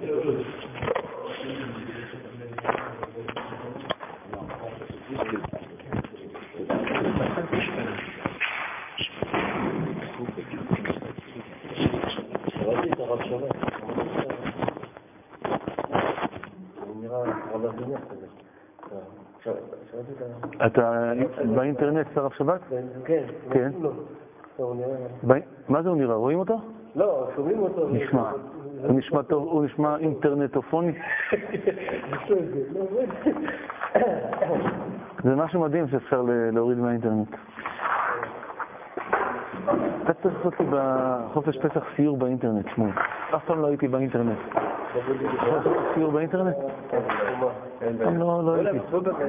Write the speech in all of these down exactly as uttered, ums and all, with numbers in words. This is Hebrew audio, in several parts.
אתה באינטרנט שר שבת? כן. כן. מה זה הוא נראה? רואים אותו? לא, שומעים אותו. נשמע. הוא נשמע טוב, הוא נשמע אינטרנטופוני. זה משהו מדהים שאפשר להוריד מהאינטרנט. אתה צריך לעשות לי בחופש פסח סיור באינטרנט, שמואל. אף פעם לא הייתי באינטרנט. סיור באינטרנט? פעם לא הייתי.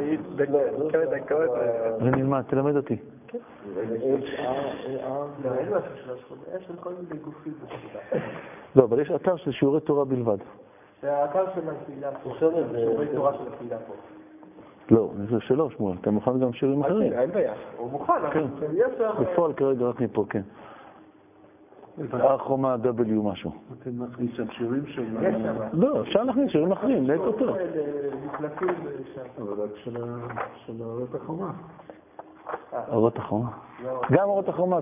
ונלמד, תלמד אותי. לא, אבל יש אתר של שיעורי תורה בלבד. זה האתר של הקהילה פה. שיעורי תורה של הקהילה פה. לא, זה שלא, שמואל. אתה מוכן גם שיעורים אחרים? אין בעיה. הוא מוכן, אבל בפועל כרגע רק מפה, כן. החומה W משהו. אתם מכניס שם שיעורים שם? לא, אפשר להכניס שיעורים אחרים, לעת אותו. אבל רק של אורות החומה. אורות החומה. גם אורות החומה.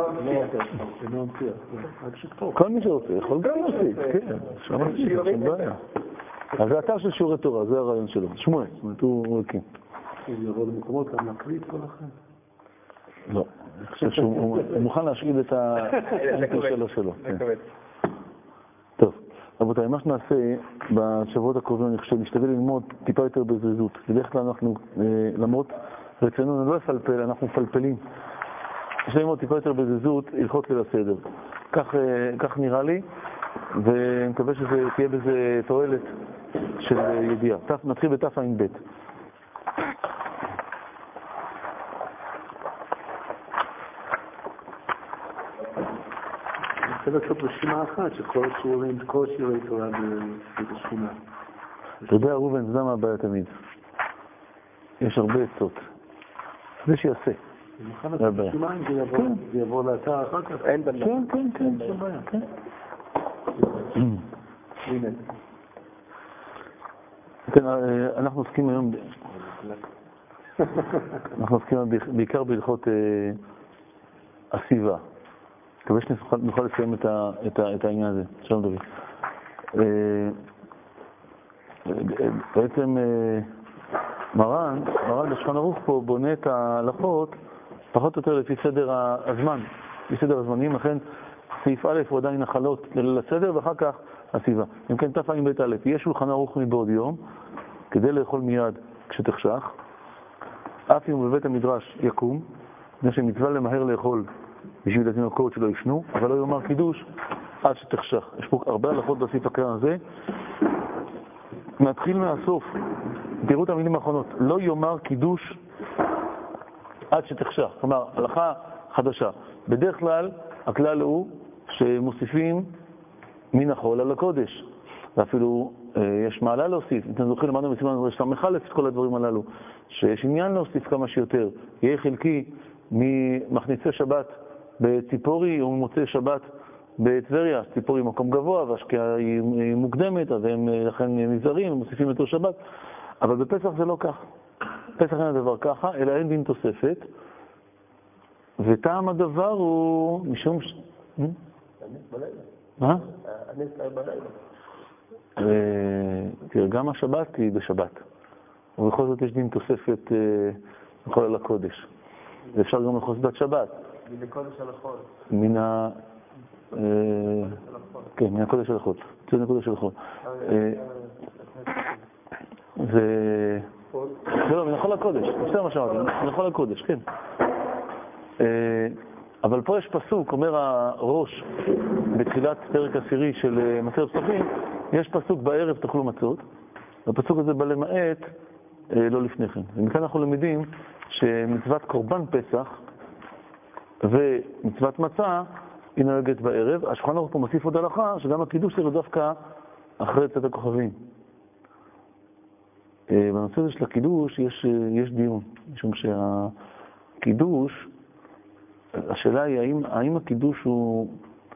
כל מי שרוצה יכול גם להוסיף, כן. אפשר להוסיף, אין בעיה. אז זה אתר של שיעורי תורה, זה הרעיון שלו. שמואל, זאת אומרת, הוא כן. הוא יבוא למקומות, גם להקליט כל אחר. לא, אני חושב שהוא מוכן להשאיל את האנטר שלו שלו. טוב, רבותיי, מה שנעשה בשבועות הקרובים, אני חושב, נשתדל ללמוד טיפה יותר בזריזות. בדרך כלל אנחנו, למרות רצוננו לא לפלפל, אנחנו מפלפלים. נשתדל ללמוד טיפה יותר בזריזות, הלכות ליל הסדר. כך נראה לי, ואני מקווה שזה תהיה בזה תועלת של ידיעה. נתחיל בתף עין ב'. זה לעשות רשימה אחת שכל שיעורים, כל שיעורי תורה בשכונה. אתה יודע, ראובן, זה מה הבעיה תמיד. יש הרבה עצות. זה שיעשה. זה מוכן לעשות רשימה אם זה יבוא לאתר אחר כך. אין בניה. כן, כן, כן, זה בעיה, כן. כן, אנחנו עוסקים היום, אנחנו עוסקים בעיקר בהלכות הסיבה. מקווה שנוכל לסיים את העניין הזה. שלום דוד. בעצם מרן, מרן בשולחן ערוך פה בונה את ההלכות פחות או יותר לפי סדר הזמן, לפי סדר הזמנים, לכן סעיף א' הוא עדיין נחלות לסדר ואחר כך הסיבה. אם כן, תף עין בית א', יהיה שולחן ערוך מבעוד יום, כדי לאכול מיד כשתחשך, אף אם בבית המדרש יקום, לפני שמצווה למהר לאכול בשביל התינוקות שלא ישנו, אבל לא יאמר קידוש עד שתחשך. יש פה הרבה הלכות בסעיף הקרן הזה. נתחיל מהסוף, תראו את המילים האחרונות, לא יאמר קידוש עד שתחשך. כלומר, הלכה חדשה. בדרך כלל, הכלל הוא שמוסיפים מן החול על הקודש. ואפילו אה, יש מעלה להוסיף. אתם זוכרים, למדנו בסימן הזה שאתה מחלף את כל הדברים הללו. שיש עניין להוסיף כמה שיותר. יהיה חלקי ממכניסי שבת בציפורי או ממוצאי שבת בטבריה. ציפורי מקום גבוה והשקיעה היא מוקדמת, אז הם לכן נזהרים, מוסיפים יותר שבת. אבל בפסח זה לא כך. פסח אין הדבר ככה, אלא אין דין תוספת. וטעם הדבר הוא משום ש... הנס בלילה. מה? הנס בלילה. תראה, גם השבת היא בשבת. ובכל זאת יש דין תוספת בכל על הקודש. ואפשר גם לחוס בת שבת. מן הקודש על החול. מן ה... כן, מן הקודש על החול. מן הקודש על החול. זה... לא, מן החול הקודש. בסדר מה שאמרתי, מן החול הקודש, כן. אבל פה יש פסוק, אומר הראש, בתחילת פרק עשירי של מסכת פסחים, יש פסוק בערב תאכלו מצות, והפסוק הזה בא למעט לא לפני כן. ומכאן אנחנו למדים שמצוות קורבן פסח ומצוות מצה היא נוהגת בערב. השולחן ערוך פה מוסיף עוד הלכה שגם הקידוש שלו דווקא אחרי צאת הכוכבים. בנושא הזה של הקידוש יש, יש דיון, משום שהקידוש, השאלה היא האם, האם הקידוש הוא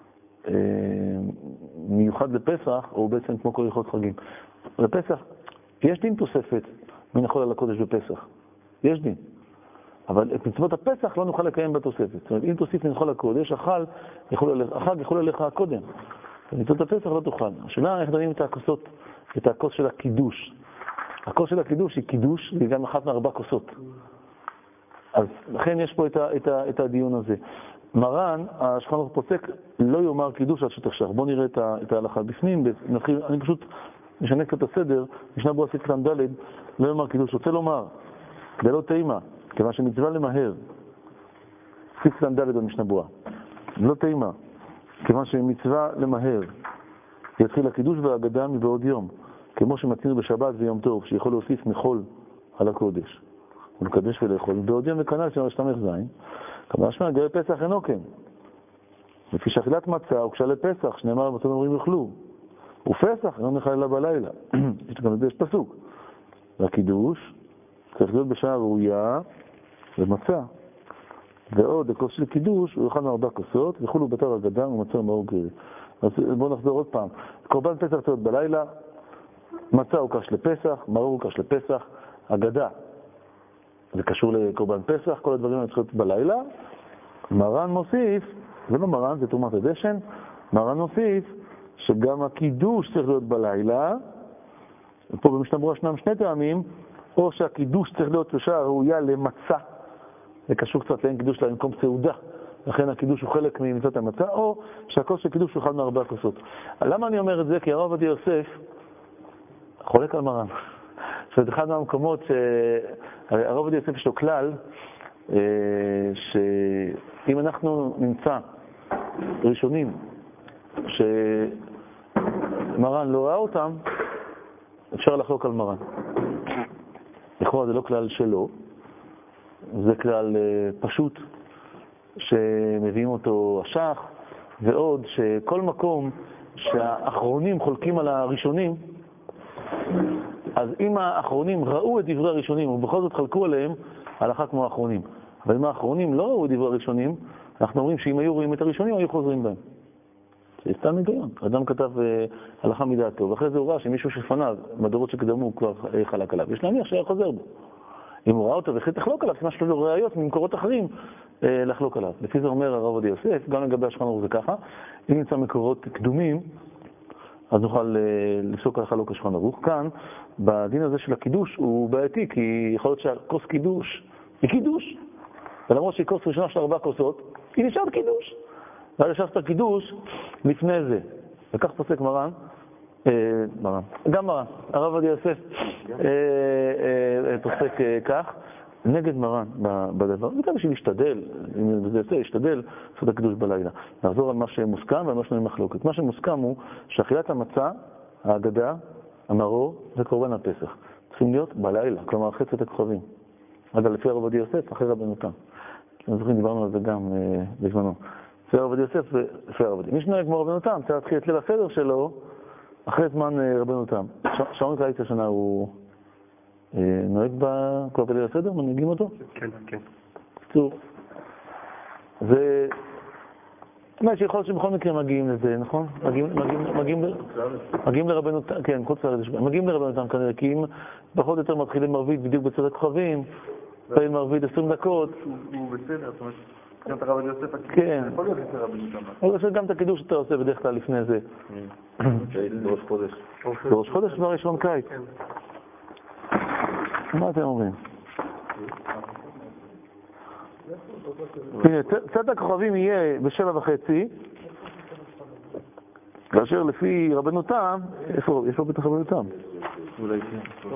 מיוחד לפסח, או בעצם כמו כל הלכות חגים. לפסח, יש דין תוספת מן החול על הקודש בפסח. יש דין. אבל את מצוות הפסח לא נוכל לקיים בתוספת. זאת אומרת, אם תוסיף מן החול הקודש, החג יכול עליך קודם. מצוות הפסח לא תוכל. השאלה, איך דנים את הכוסות, את הכוס של הקידוש. הכוס של הקידוש היא קידוש, והיא גם אחת מארבע כוסות. אז לכן יש פה את, ה, את, ה, את הדיון הזה. מרן, השולחן ערוך פוסק, לא יאמר קידוש עד שתחשך. בואו נראה את, ה, את ההלכה בפנים. נתחיל, אני פשוט משנה קצת הסדר. משנה ברורה סעיף קטן ד', לא יאמר קידוש. רוצה לומר, דלא תימא, כיוון שמצווה למהר, סעיף קטן ד' במשנה ברורה. לא תימא, כיוון שמצווה למהר, יתחיל הקידוש והאגדה מבעוד יום, כמו שמצינו בשבת ויום טוב, שיכול להוסיף מחול על הקודש. ולקדש ולאכול, בעוד יום וכנ"ל של השתמך זין, כמה השמע, גרי פסח אינו כן. לפי שאכילת מצה הוקשה לפסח, שנאמר מצות אומרים יאכלו. ופסח אינו נאכל אלא בלילה. יש גם לזה יש פסוק. והקידוש צריך להיות בשעה ראויה ומצה. ועוד, הכוס של קידוש, הוא יאכל מארבע כוסות, וכולו בתר אגדה ומצה ומאור גרי. אז בואו נחזור עוד פעם. קורבן פסח צריך להיות בלילה, מצה הוקש לפסח, מאור הוקש לפסח, אגדה. זה קשור לקורבן פסח, כל הדברים האלה צריכים להיות בלילה. מרן מוסיף, זה לא מרן, זה תרומת הדשן, מרן מוסיף שגם הקידוש צריך להיות בלילה, פה במשנה ברורה שנם שני טעמים, או שהקידוש צריך להיות בשעה ראויה למצה, זה קשור קצת לאין קידוש למקום סעודה, לכן הקידוש הוא חלק ממצוות המצה, או שהכוס של קידוש הוא אחד מארבע כוסות. למה אני אומר את זה? כי הרב עובדיה יוסף חולק על מרן. זאת אחד מהמקומות שהרב עובדיה יוסף יש לו כלל, שאם אנחנו נמצא ראשונים שמרן לא ראה אותם, אפשר לחלוק על מרן. לכאורה זה לא כלל שלו, זה כלל פשוט שמביאים אותו השח, ועוד שכל מקום שהאחרונים חולקים על הראשונים, אז אם האחרונים ראו את דברי הראשונים ובכל זאת חלקו עליהם, הלכה כמו האחרונים. אבל אם האחרונים לא ראו את דברי הראשונים, אנחנו אומרים שאם היו רואים את הראשונים, היו חוזרים בהם. זה סתם היגיון. אדם כתב הלכה מדעתו, ואחרי זה הוא ראה שמישהו שפניו, מדורות שקדמו, כבר חלק עליו. יש להניח שהיה חוזר בו. אם הוא ראה אותו והחליט לחלוק עליו, סימן שיש לו ראיות ממקורות אחרים לחלוק עליו. לפי זה אומר הרב עובדיה יוסף, גם לגבי השולחן ערוך זה ככה, אם נמצא מקורות קדומים, אז נוכל לפסוק על חלוק השולחן ערוך. כאן, בדין הזה של הקידוש, הוא בעייתי, כי יכול להיות שהכוס קידוש היא קידוש, ולמרות שהיא כוס ראשונה של ארבע כוסות, היא נשארת קידוש. ואז נשארת קידוש לפני זה. וכך פוסק מרן, אה, מרן, גם מרן, הרב עובדיה יוסף אה, אה, פוסק אה, כך, נגד מרן בדבר. זה כמה להשתדל, אם זה יוצא, להשתדל לעשות הקידוש בלילה. נחזור על מה שמוסכם ועל מה שנוי מחלוקת. מה שמוסכם הוא שאכילת המצה, האגדה, המרור, זה קורבן הפסח. צריכים להיות בלילה, כלומר חצת הכוכבים. אגב, לפי הרב עובדיה יוסף, אחרי רבנותם. אני זוכרים, דיברנו על זה גם אה, בזמנו. לפי הרב עובדיה יוסף ולפי הרב עובדיה. מי שנוהג כמו רבנותם, צריך להתחיל את ליל הסדר שלו אחרי זמן אה, רבנותם. שעון קיץ השנה הוא אה, נוהג כבר בליל הסדר? מנהיגים אותו? כן, כן. קצור. זה... זאת אומרת שיכול להיות שבכל מקרה מגיעים לזה, נכון? מגיעים, מגיעים, מגיעים, מגיעים לרבנותם, כן, חוץ לארץ, מגיעים לרבנותם כנראה, כי אם פחות או יותר מתחילים מרבית בדיוק בצד הכוכבים, פעיל מרבית עשרים דקות. הוא בסדר, זאת אומרת, גם את הרב עובדיה יוסף, כן. יכול להיות יותר רבנותם. או שגם את הקידוש שאתה עושה בדרך כלל לפני זה. בראש חודש. בראש חודש כבר יש שעון קיץ. מה אתם אומרים? הנה, צד הכוכבים יהיה בשבע וחצי, כאשר לפי רבנותם, איפה? יש פה בטח רבנותם. אולי כן.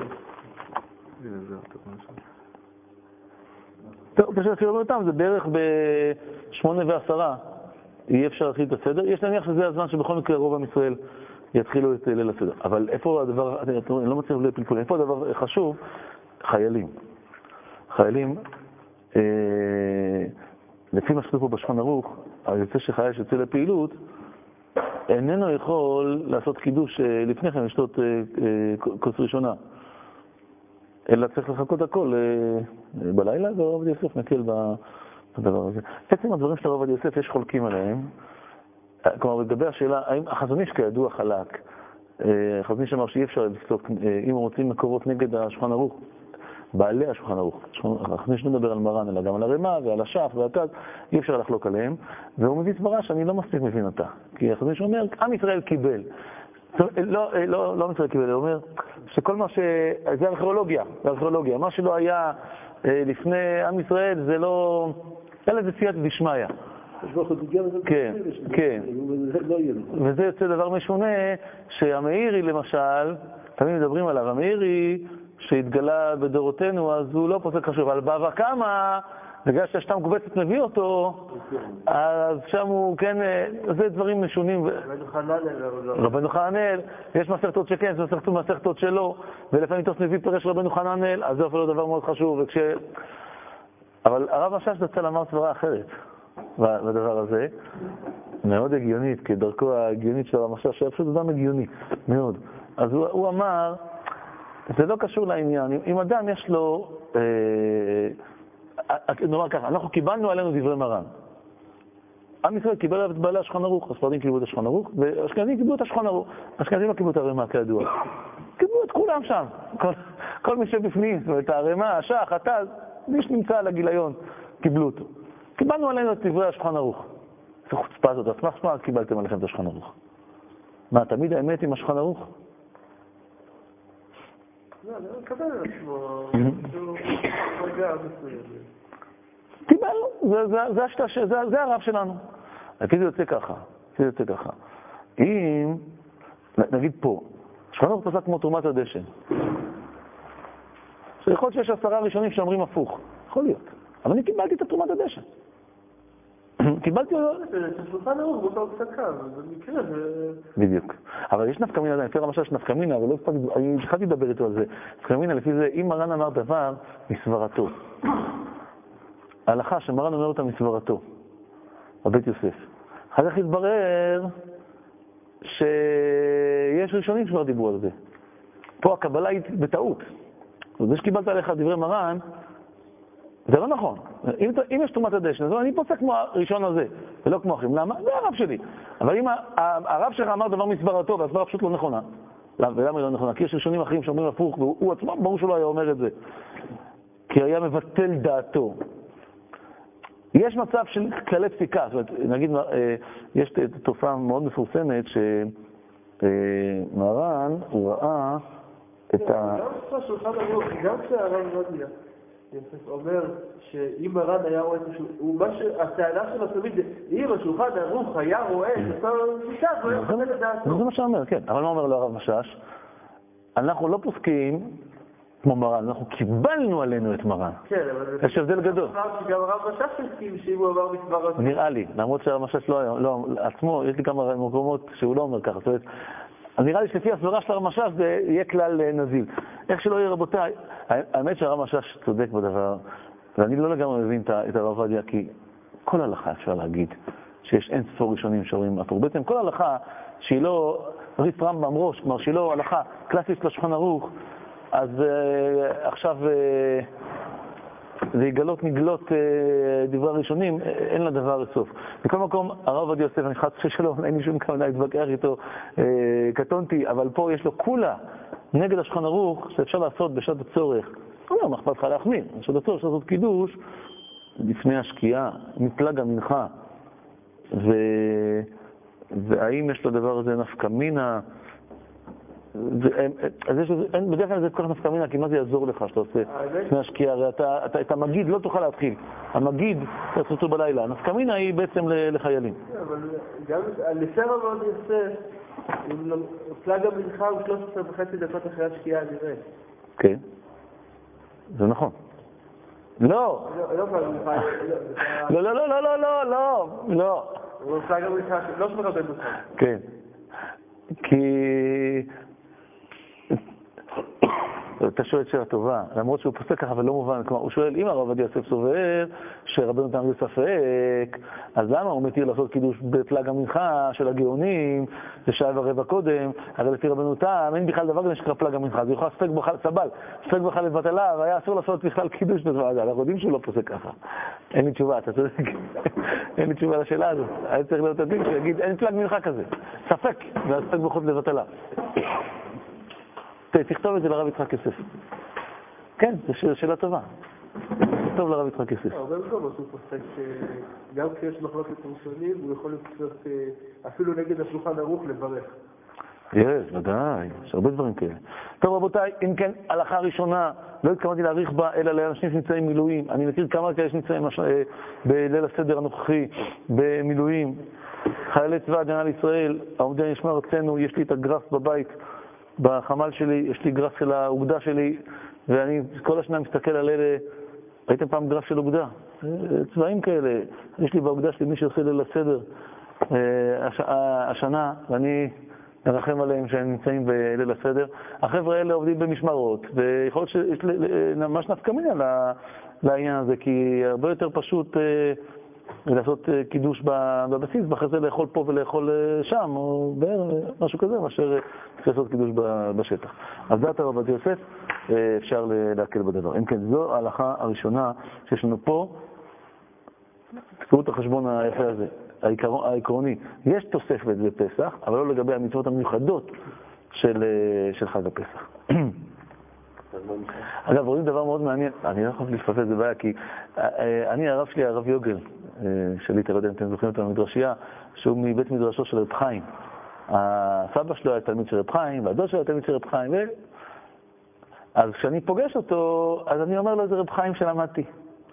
טוב, כאשר לפי רבנותם זה בערך בשמונה ועשרה, יהיה אפשר להתחיל את הסדר. יש להניח שזה הזמן שבכל מקרה רוב עם ישראל יתחילו את ליל הסדר. אבל איפה הדבר, אני לא מצליח לפלפול, איפה הדבר חשוב? חיילים. חיילים, אה, לפי מה שכתוב פה בשולחן ערוך, היוצא שחייל שיוצא לפעילות, איננו יכול לעשות קידוש לפני כן, לשתות כוס ראשונה. אלא צריך לחכות הכל בלילה, והרב עובדיה יוסף מקל בדבר הזה. עצם הדברים של הרב עובדיה יוסף יש חולקים עליהם, כלומר, לגבי השאלה, האם החזון איש כידוע חלק, החזון איש אמר שאי אפשר לפסוק, אם רוצים מקורות נגד השולחן ערוך, בעלי השולחן ערוך, החזון איש לא מדבר על מרן, אלא גם על הרמ"א ועל הש"ך והכד, אי אפשר לחלוק עליהם, והוא מביא סברה שאני לא מספיק מבין אותה, כי החזון איש אומר, עם ישראל קיבל, לא, לא, לא עם ישראל קיבל, הוא אומר שכל מה ש... זה ארכיאולוגיה, זה ארכיאולוגיה, מה שלא היה לפני עם ישראל זה לא... אלא זה סייעתא דשמיא. כן, כן. וזה יוצא דבר משונה, שהמאירי למשל, תמיד מדברים עליו, המאירי שהתגלה בדורותינו, אז הוא לא פוסק חשוב, אבל בבא קמא, בגלל שהשתם קובצת מביא אותו, אז שם הוא, כן, זה דברים משונים. רבנו חננאל. רבנו חננאל, יש מסכתות שכן, יש מסכתות שלא, ולפעמים תוס מביא פרש רבנו חננאל, אז זה אפילו דבר מאוד חשוב, וכש... אבל הרב משאש דצל אמר סברה אחרת בדבר הזה, מאוד הגיונית, כדרכו ההגיונית של הרב משאש, שהיה פשוט אדם הגיוני, מאוד. אז הוא, הוא אמר, זה לא קשור לעניין, אם אדם יש לו, אה, נאמר ככה, אנחנו קיבלנו עלינו דברי מרן. עם ישראל קיבל את בעלי השולחן ערוך, הספרדים קיבלו את השולחן ערוך, והאשכנזים קיבלו את השולחן ערוך. האשכנזים לא קיבלו את הרמ"א כידוע. קיבלו את כולם שם. כל, כל מי שבפנים, זאת אומרת, הרמ"א, הש"ך, התז, מי שנמצא על הגיליון, קיבלו אותו. קיבלנו עלינו את דברי השולחן ערוך. זו חוצפה הזאת, אז מה קיבלתם עליכם את השולחן ערוך? מה, תמיד האמת עם השולחן ערוך? לא, אני מקבל על עצמו, שהוא רגע מסוים. קיבלנו, זה הרב שלנו. כי זה יוצא ככה, זה יוצא ככה. אם, נגיד פה, השולחן ערוך פסק כמו תרומת הדשן. יכול להיות שיש עשרה ראשונים שאומרים הפוך, יכול להיות. אבל אני קיבלתי את תרומת הדשן. קיבלתי אותו... זה שולחן ערוך באותו פסקה, זה מקרה, זה... בדיוק. אבל יש נפקא מינה, לפי למשל יש נפקא מינה, אבל לא אכפת, אני התחלתי לדבר איתו על זה. נפקא מינה, לפי זה, אם מרן אמר דבר, מסברתו. ההלכה שמרן אומר אותה מסברתו, בבית יוסף. אחר כך התברר שיש ראשונים שכבר דיברו על זה. פה הקבלה היא בטעות. זה שקיבלת עליך דברי מרן, זה לא נכון. אם, אם יש תרומת הדשן, אז אני פוסק כמו הראשון הזה, ולא כמו אחרים. למה? זה הרב שלי. אבל אם הרב שלך אמר דבר מסברתו, והסברה פשוט לא נכונה. ולמה היא לא נכונה? כי יש ראשונים אחרים שאומרים הפוך, והוא עצמו, ברור שלא היה אומר את זה. כי היה מבטל דעתו. יש מצב של כללי פסיקה, זאת אומרת, נגיד, יש תופעה מאוד מפורסמת שמרן, הוא ראה את ה... גם פה שולחן ערוך, גם כשהרב רדיה יוסף אומר שאם מרן היה רואה את השולחן, הטענה שלו תמיד, אם השולחן ערוך היה רואה את אותו פסיקה, הוא היה מבטל את דעתו. זה מה שאומר, כן. אבל מה אומר לו הרב משאש? אנחנו לא פוסקים כמו מרן, אנחנו קיבלנו עלינו את מרן. כן, אבל... יש הבדל גדול. שגם הרב משאש הסכים שאם הוא אמר מסברתו. נראה לי, למרות שהרב משאש לא, עצמו, יש לי כמה מקומות שהוא לא אומר ככה. זאת אומרת, נראה לי שלפי הסברה של הרב משאש זה יהיה כלל נזיל. איך שלא יהיה רבותיי, האמת שהרב משאש צודק בדבר, ואני לא לגמרי מבין את הרב עובדיה, כי כל הלכה אפשר להגיד שיש אין ספור ראשונים שאומרים הפוך. בעצם כל הלכה שהיא לא ריף רמב"ם ראש, כלומר שהיא לא הלכה קלאסית של השולחן ערוך, אז uh, עכשיו uh, זה יגלות נגלות uh, דברי הראשונים, אין לה דבר סוף. בכל מקום, הרב עובדיה יוסף, אני חס ושלום, אין לי שום כוונה להתווכח איתו, uh, קטונתי, אבל פה יש לו כולה נגד השולחן ערוך שאפשר לעשות בשעת הצורך. לא, מה אכפת לך להחמיר? בשעת הצורך אפשר לעשות קידוש לפני השקיעה, מפלג המנחה. ו... והאם יש לדבר הזה נפקא מינה? אז יש, בדרך כלל זה כל כך נפקא מינה, כי מה זה יעזור לך שאתה עושה לפני השקיעה? הרי אתה, אתה, את המגיד לא תוכל להתחיל. המגיד, אתה עושה אותו בלילה. נפקא מינה היא בעצם לחיילים. אבל גם לפי הרב עובדיה יוסף, פלג המנחה הוא שלוש עשרה וחצי דקות אחרי השקיעה, נראה. כן, זה נכון. לא! לא, לא, לא, לא, לא, לא, לא, לא. הוא פלג המנחה, לא שמר הרבה בכל. כן. כי... אתה שואל שאלה טובה, למרות שהוא פוסק ככה ולא מובן, כלומר, הוא שואל, אם הרב עובדיה יוסף סובר שרבנו תם בספק, אז למה הוא מתיר לעשות קידוש בפלג המנחה של הגאונים, זה שעה ורבע קודם, הרי לפי רבנו תם, אין בכלל דבר כזה שנקרא פלג המנחה, זה יכול ספק בכלל, סבל, ספק בכלל לבטלה, והיה אסור לעשות בכלל קידוש בזמן הזה, אנחנו יודעים שהוא לא פוסק ככה. אין לי תשובה, אתה צודק, אין לי תשובה לשאלה הזאת, היה צריך להיות הדין שיגיד, אין פלג מנחה כזה, ספק, והספק בכל לבטלה. תכתוב את זה לרב יצחק יוסף. כן, זו שאלה טובה. תכתוב לרב יצחק יוסף. הרבה מקומות הוא פוסק שגם כשיש מחלוקת ראשונים, הוא יכול להיות אפילו נגד השולחן ערוך לברך. יש, ודאי, יש הרבה דברים כאלה. טוב רבותיי, אם כן, הלכה ראשונה, לא התכוונתי להאריך בה, אלא לאנשים שנמצאים מילואים. אני מכיר כמה כאלה שנמצאים בליל הסדר הנוכחי, במילואים. חיילי צבא ההגנה לישראל, העומדי נשמע ארצנו, יש לי את הגרף בבית, בחמ"ל שלי, יש לי גרף של האוגדה שלי, ואני כל השנה מסתכל על אלה, ראיתם פעם גרף של אוגדה? צבעים כאלה, יש לי באוגדה שלי מי שעושה ליל הסדר הש... השנה, ואני מרחם עליהם שהם נמצאים בליל הסדר. החבר'ה האלה עובדים במשמרות, ויכול להיות שיש ממש נפקא מינה לעניין הזה, כי הרבה יותר פשוט לעשות קידוש בבסיס, ואחרי זה לאכול פה ולאכול שם, או משהו כזה, מאשר לעשות קידוש בשטח. אז דעת הרב עובדיה יוסף, אפשר להקל בדבר. אם כן, זו ההלכה הראשונה שיש לנו פה. תקראו את החשבון היפה הזה, העקרוני. יש תוספת בפסח, אבל לא לגבי המצוות המיוחדות של, של חג הפסח. אגב, רואים דבר מאוד מעניין, אני לא יכול לפספס, זה בעיה, כי אני, הרב שלי, הרב יוגל, שלי, אתה לא יודע אם אתם זוכרים אותו במדרשייה, שהוא מבית מדרשו של רב חיים. הסבא שלו היה תלמיד של רב חיים, והדוד שלו היה תלמיד של רב חיים, ו... אז כשאני פוגש אותו, אז אני אומר לו, זה רב חיים שלמדתי.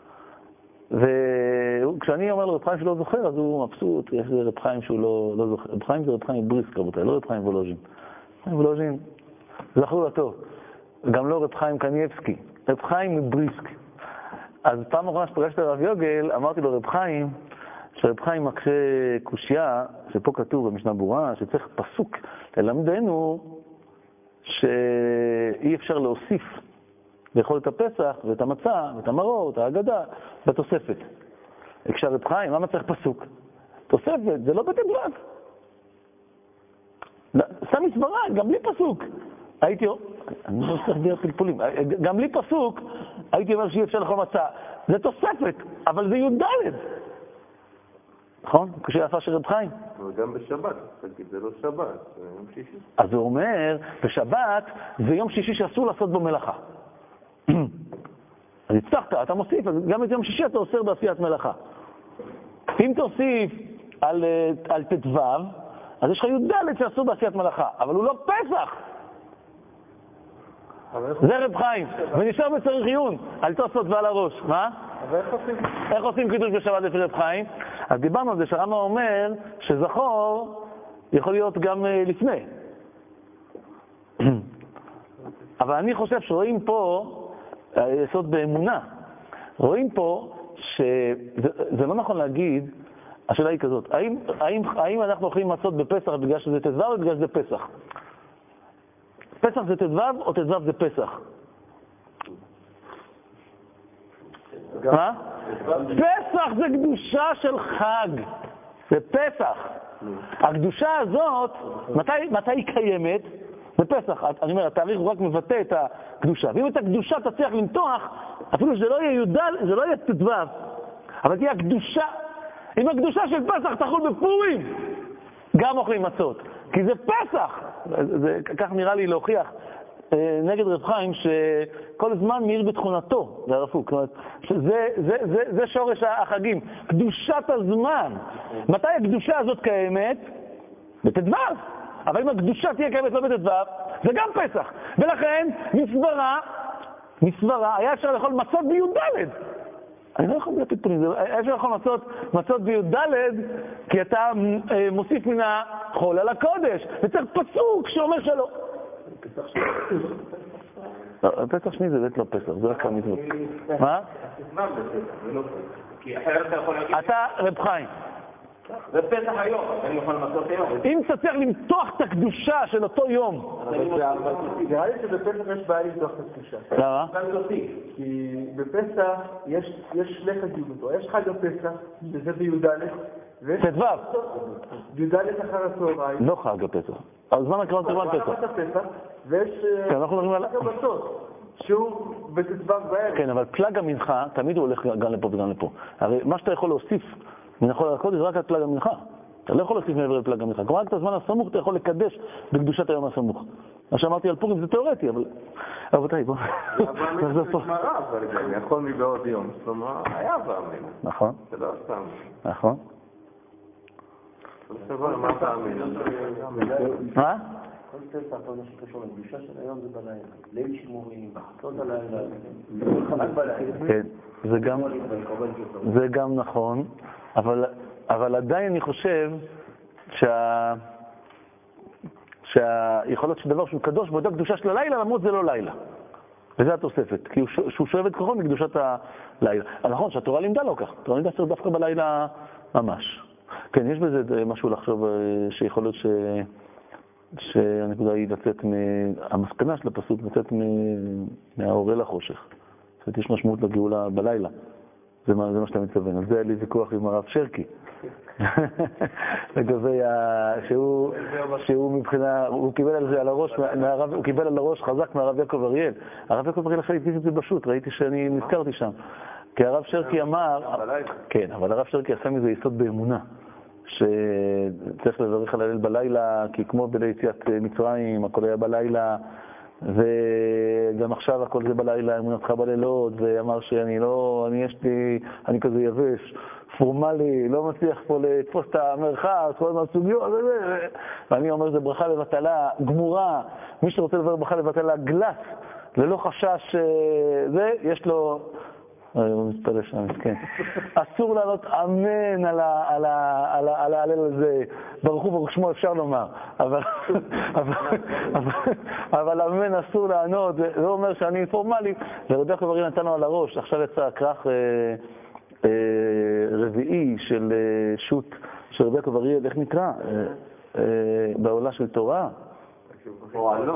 וכשאני אומר לו רב חיים שלא זוכר, אז הוא מבסוט, יש רב חיים שהוא לא, לא זוכר. רב חיים זה רב חיים בריסק, רבותיי, לא רב חיים וולוז'ין. רב חיים וולוז'ין, זכרו לטוב. גם לא רב חיים קניאבסקי, רב חיים מבריסק. אז פעם אחרונה שפגשתי לרב יוגל, אמרתי לו רב חיים, שרב חיים מקשה קושיה, שפה כתוב במשנה ברורה, שצריך פסוק ללמדנו שאי אפשר להוסיף לאכול את הפסח ואת המצה ואת המרור, את ההגדה, בתוספת. כשרב חיים, למה צריך פסוק? תוספת, זה לא בתדבק. שם מסברה, גם בלי פסוק. הייתי, אני לא צריך בלי הפלפולים, גם בלי פסוק, הייתי אומר שאי אפשר לאכול מצה. זה תוספת, אבל זה י"ד. נכון? כשיפה של רב חיים. וגם בשבת, זה לא שבת, זה יום שישי. אז הוא אומר, בשבת זה יום שישי שאסור לעשות בו מלאכה. אז הצלחת, אתה מוסיף, גם את יום שישי אתה אוסר בעשיית מלאכה. אם תוסיף על, על תדבב, אז יש לך י"ד שאסור בעשיית מלאכה, אבל הוא לא פסח. זה רב חיים, ונשאר בצריך עיון, על תוספות ועל הראש. מה? איך עושים קידוש בשבת לפי רב חיים? אז דיברנו על זה שהרמב"ם אומר שזכור יכול להיות גם לפני. אבל אני חושב שרואים פה, יסוד באמונה, רואים פה שזה לא נכון להגיד, השאלה היא כזאת, האם, האם, האם אנחנו אוכלים מצות בפסח בגלל שזה תדבב או בגלל שזה פסח? פסח זה תדבב או תדבב זה פסח? מה? פסח זה קדושה של חג, זה פסח. הקדושה הזאת, מתי, מתי היא קיימת? זה פסח. אני אומר, התאריך הוא רק מבטא את הקדושה. ואם את הקדושה תצליח למתוח, אפילו שזה לא יהיה יודל, זה לא יהיה תדבב, אבל תהיה הקדושה. אם הקדושה של פסח תחול בפורים, גם אוכלים מצות. כי זה פסח. זה, כך נראה לי להוכיח נגד רב חיים שכל זמן מאיר בתכונתו, זה הרפוק, זאת אומרת, שזה, זה, זה, זה שורש החגים, קדושת הזמן. מתי הקדושה הזאת קיימת? בתדבב. אבל אם הקדושה תהיה קיימת לא בתדבב, זה גם פסח. ולכן, מסברה, מסברה, היה אפשר לאכול מצות בי"ד. אני לא יכול להפיק פנים, היה אפשר לאכול מצות, מצות בי"ד, כי אתה מוסיף מן החול על הקודש, וצריך פסוק שאומר שלא. פסח שני זה בית לא פסח, זה רק המצוות. מה? אתה רב חיים, זה פסח היום, אני יכול למצוא היום. אם אתה צריך למתוח את הקדושה של אותו יום. נראה לי שבפסח יש בעיה למתוח את הקדושה. למה? כי בפסח יש שני חגים אותו. יש חג הפסח, שזה בי"ד, ט"ו. י"ד אחר הצהריים. לא חג הפסח. הזמן הקרוב זה זמן פסח. ויש חג הבצות, שהוא בט"ו בערב. כן, אבל פלג המנחה, תמיד הוא הולך גם לפה וגם לפה. הרי מה שאתה יכול להוסיף מן החול על הקודש זה רק על פלג המנחה. אתה לא יכול להוסיף מעבר לפלג המנחה. כלומר, רק את הזמן הסמוך אתה יכול לקדש בקדושת היום הסמוך. מה שאמרתי על פורים זה תיאורטי, אבל... רבותיי, בואו... זה גמרא, אבל גם יכול מבעוד יום. זאת אומרת, היה פעמים. נכון. זה לא סתם. נכון. בסדר, מה פעמים? מה? כל פסח, כל מה שקשור לקדושה של היום זה בלילה. ליל שימורים, בחצות הלילה, רק בלילה. כן, זה גם... זה גם נכון, אבל... אבל עדיין אני חושב שה... שיכול להיות שדבר שהוא קדוש באותה קדושה של הלילה, למרות זה לא לילה. וזה התוספת, כי שהוא שואב את כוחו מקדושת הלילה. אז נכון שהתורה לימדה לא כך, התורה לימדה צריך דווקא בלילה ממש. כן, יש בזה משהו לחשוב שיכול להיות ש... שהנקודה היא לצאת, מ... המסקנה של הפסוק לצאת מהאור אל החושך. זאת אומרת, יש משמעות לגאולה בלילה. זה מה, זה מה שאתה מתכוון. אז זה היה לי ויכוח עם הרב שרקי. לגבי ה... שהוא, שהוא מבחינה, הוא קיבל על זה על הראש, מהרב, הוא קיבל על הראש חזק מהרב יעקב אריאל. הרב יעקב אריאל עכשיו הדגיש את זה פשוט, ראיתי שאני נזכרתי שם. כי הרב שרקי אמר, כן, אבל הרב שרקי עשה מזה יסוד באמונה. שצריך לברך על הליל בלילה, כי כמו ביציאת מצרים, הכל היה בלילה, וגם עכשיו הכל זה בלילה, אמונתך בלילות, ואמר שאני לא, אני יש לי, אני כזה יבש, פורמלי, לא מצליח פה לתפוס את המרחב, כל הזמן סוגיות, ואני אומר, זה ברכה לבטלה גמורה, מי שרוצה לברך ברכה לבטלה גלס, ללא חשש, זה, יש לו... הוא מסתכל שם, כן. אסור לעלות אמן על ההלל הזה, ברוך הוא ברוך שמו אפשר לומר, אבל אמן אסור לענות, זה אומר שאני פורמלי, ורבי יעקב אריאל נתן לו על הראש, עכשיו יצא כרך רביעי של שו"ת של רבי יעקב אריאל, איך נקרא? בעולה של תורה. או הלא.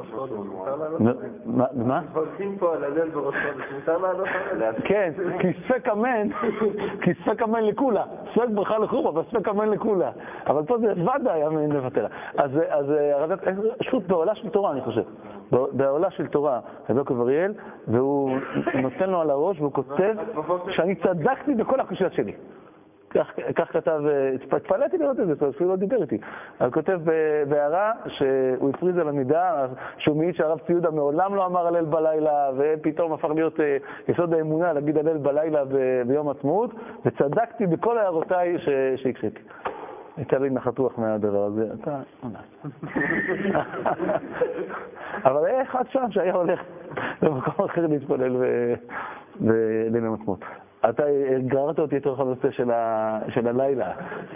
מה? מברכים פה על הלל בראש חודש, מותר לעלות הלל. כן, כי ספק אמן, כי ספק אמן לכולה. ספק ברכה לחובה, אבל ספק אמן לכולה. אבל פה זה ודאי אמן לבטלה. אז שו"ת בעולה של תורה, אני חושב. בעולה של תורה, רבי יעקב אריאל, והוא נותן לו על הראש, והוא כותב שאני צדקתי בכל הקושיות שלי. כך כתב, התפלאתי לראות את זה, אפילו לא דיבר איתי. הוא כותב בהערה שהוא הפריז על המידה, שהוא מעיד שהרב ציודה מעולם לא אמר הלל בלילה, ופתאום הפך להיות יסוד האמונה להגיד הלל בלילה ביום עצמאות, וצדקתי בכל הערותיי שהקשיתי. הייתה לי נחת רוח מהדבר הזה, אתה עונס. אבל היה אחד שם שהיה הולך למקום אחר להתפלל בליל עצמאות. אתה גררת אותי יותר חלוצה של הלילה.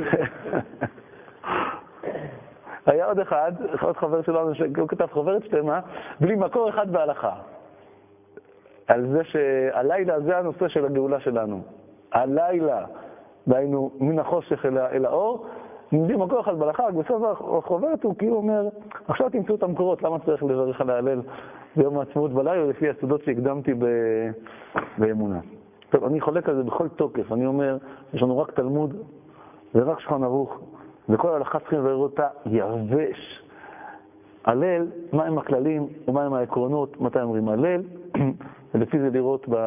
היה עוד אחד, עוד חבר שלנו, שהוא כתב חוברת שלמה, בלי מקור אחד בהלכה. על זה שהלילה זה הנושא של הגאולה שלנו. הלילה, דהיינו מן החושך אל האור, בלי מקור אחד בהלכה, בסוף החוברת הוא כאילו אומר, עכשיו תמצאו את המקורות, למה צריך לברך על ההלל ביום העצמאות בלילה, לפי הסודות שהקדמתי באמונה. טוב, אני חולק על זה בכל תוקף, אני אומר, יש לנו רק תלמוד ורק שולחן ערוך, וכל ההלכה צריכים לבאר אותה יבש. הלל, מה הם הכללים ומה הם העקרונות, מתי אומרים הלל, ולפי זה לראות ב,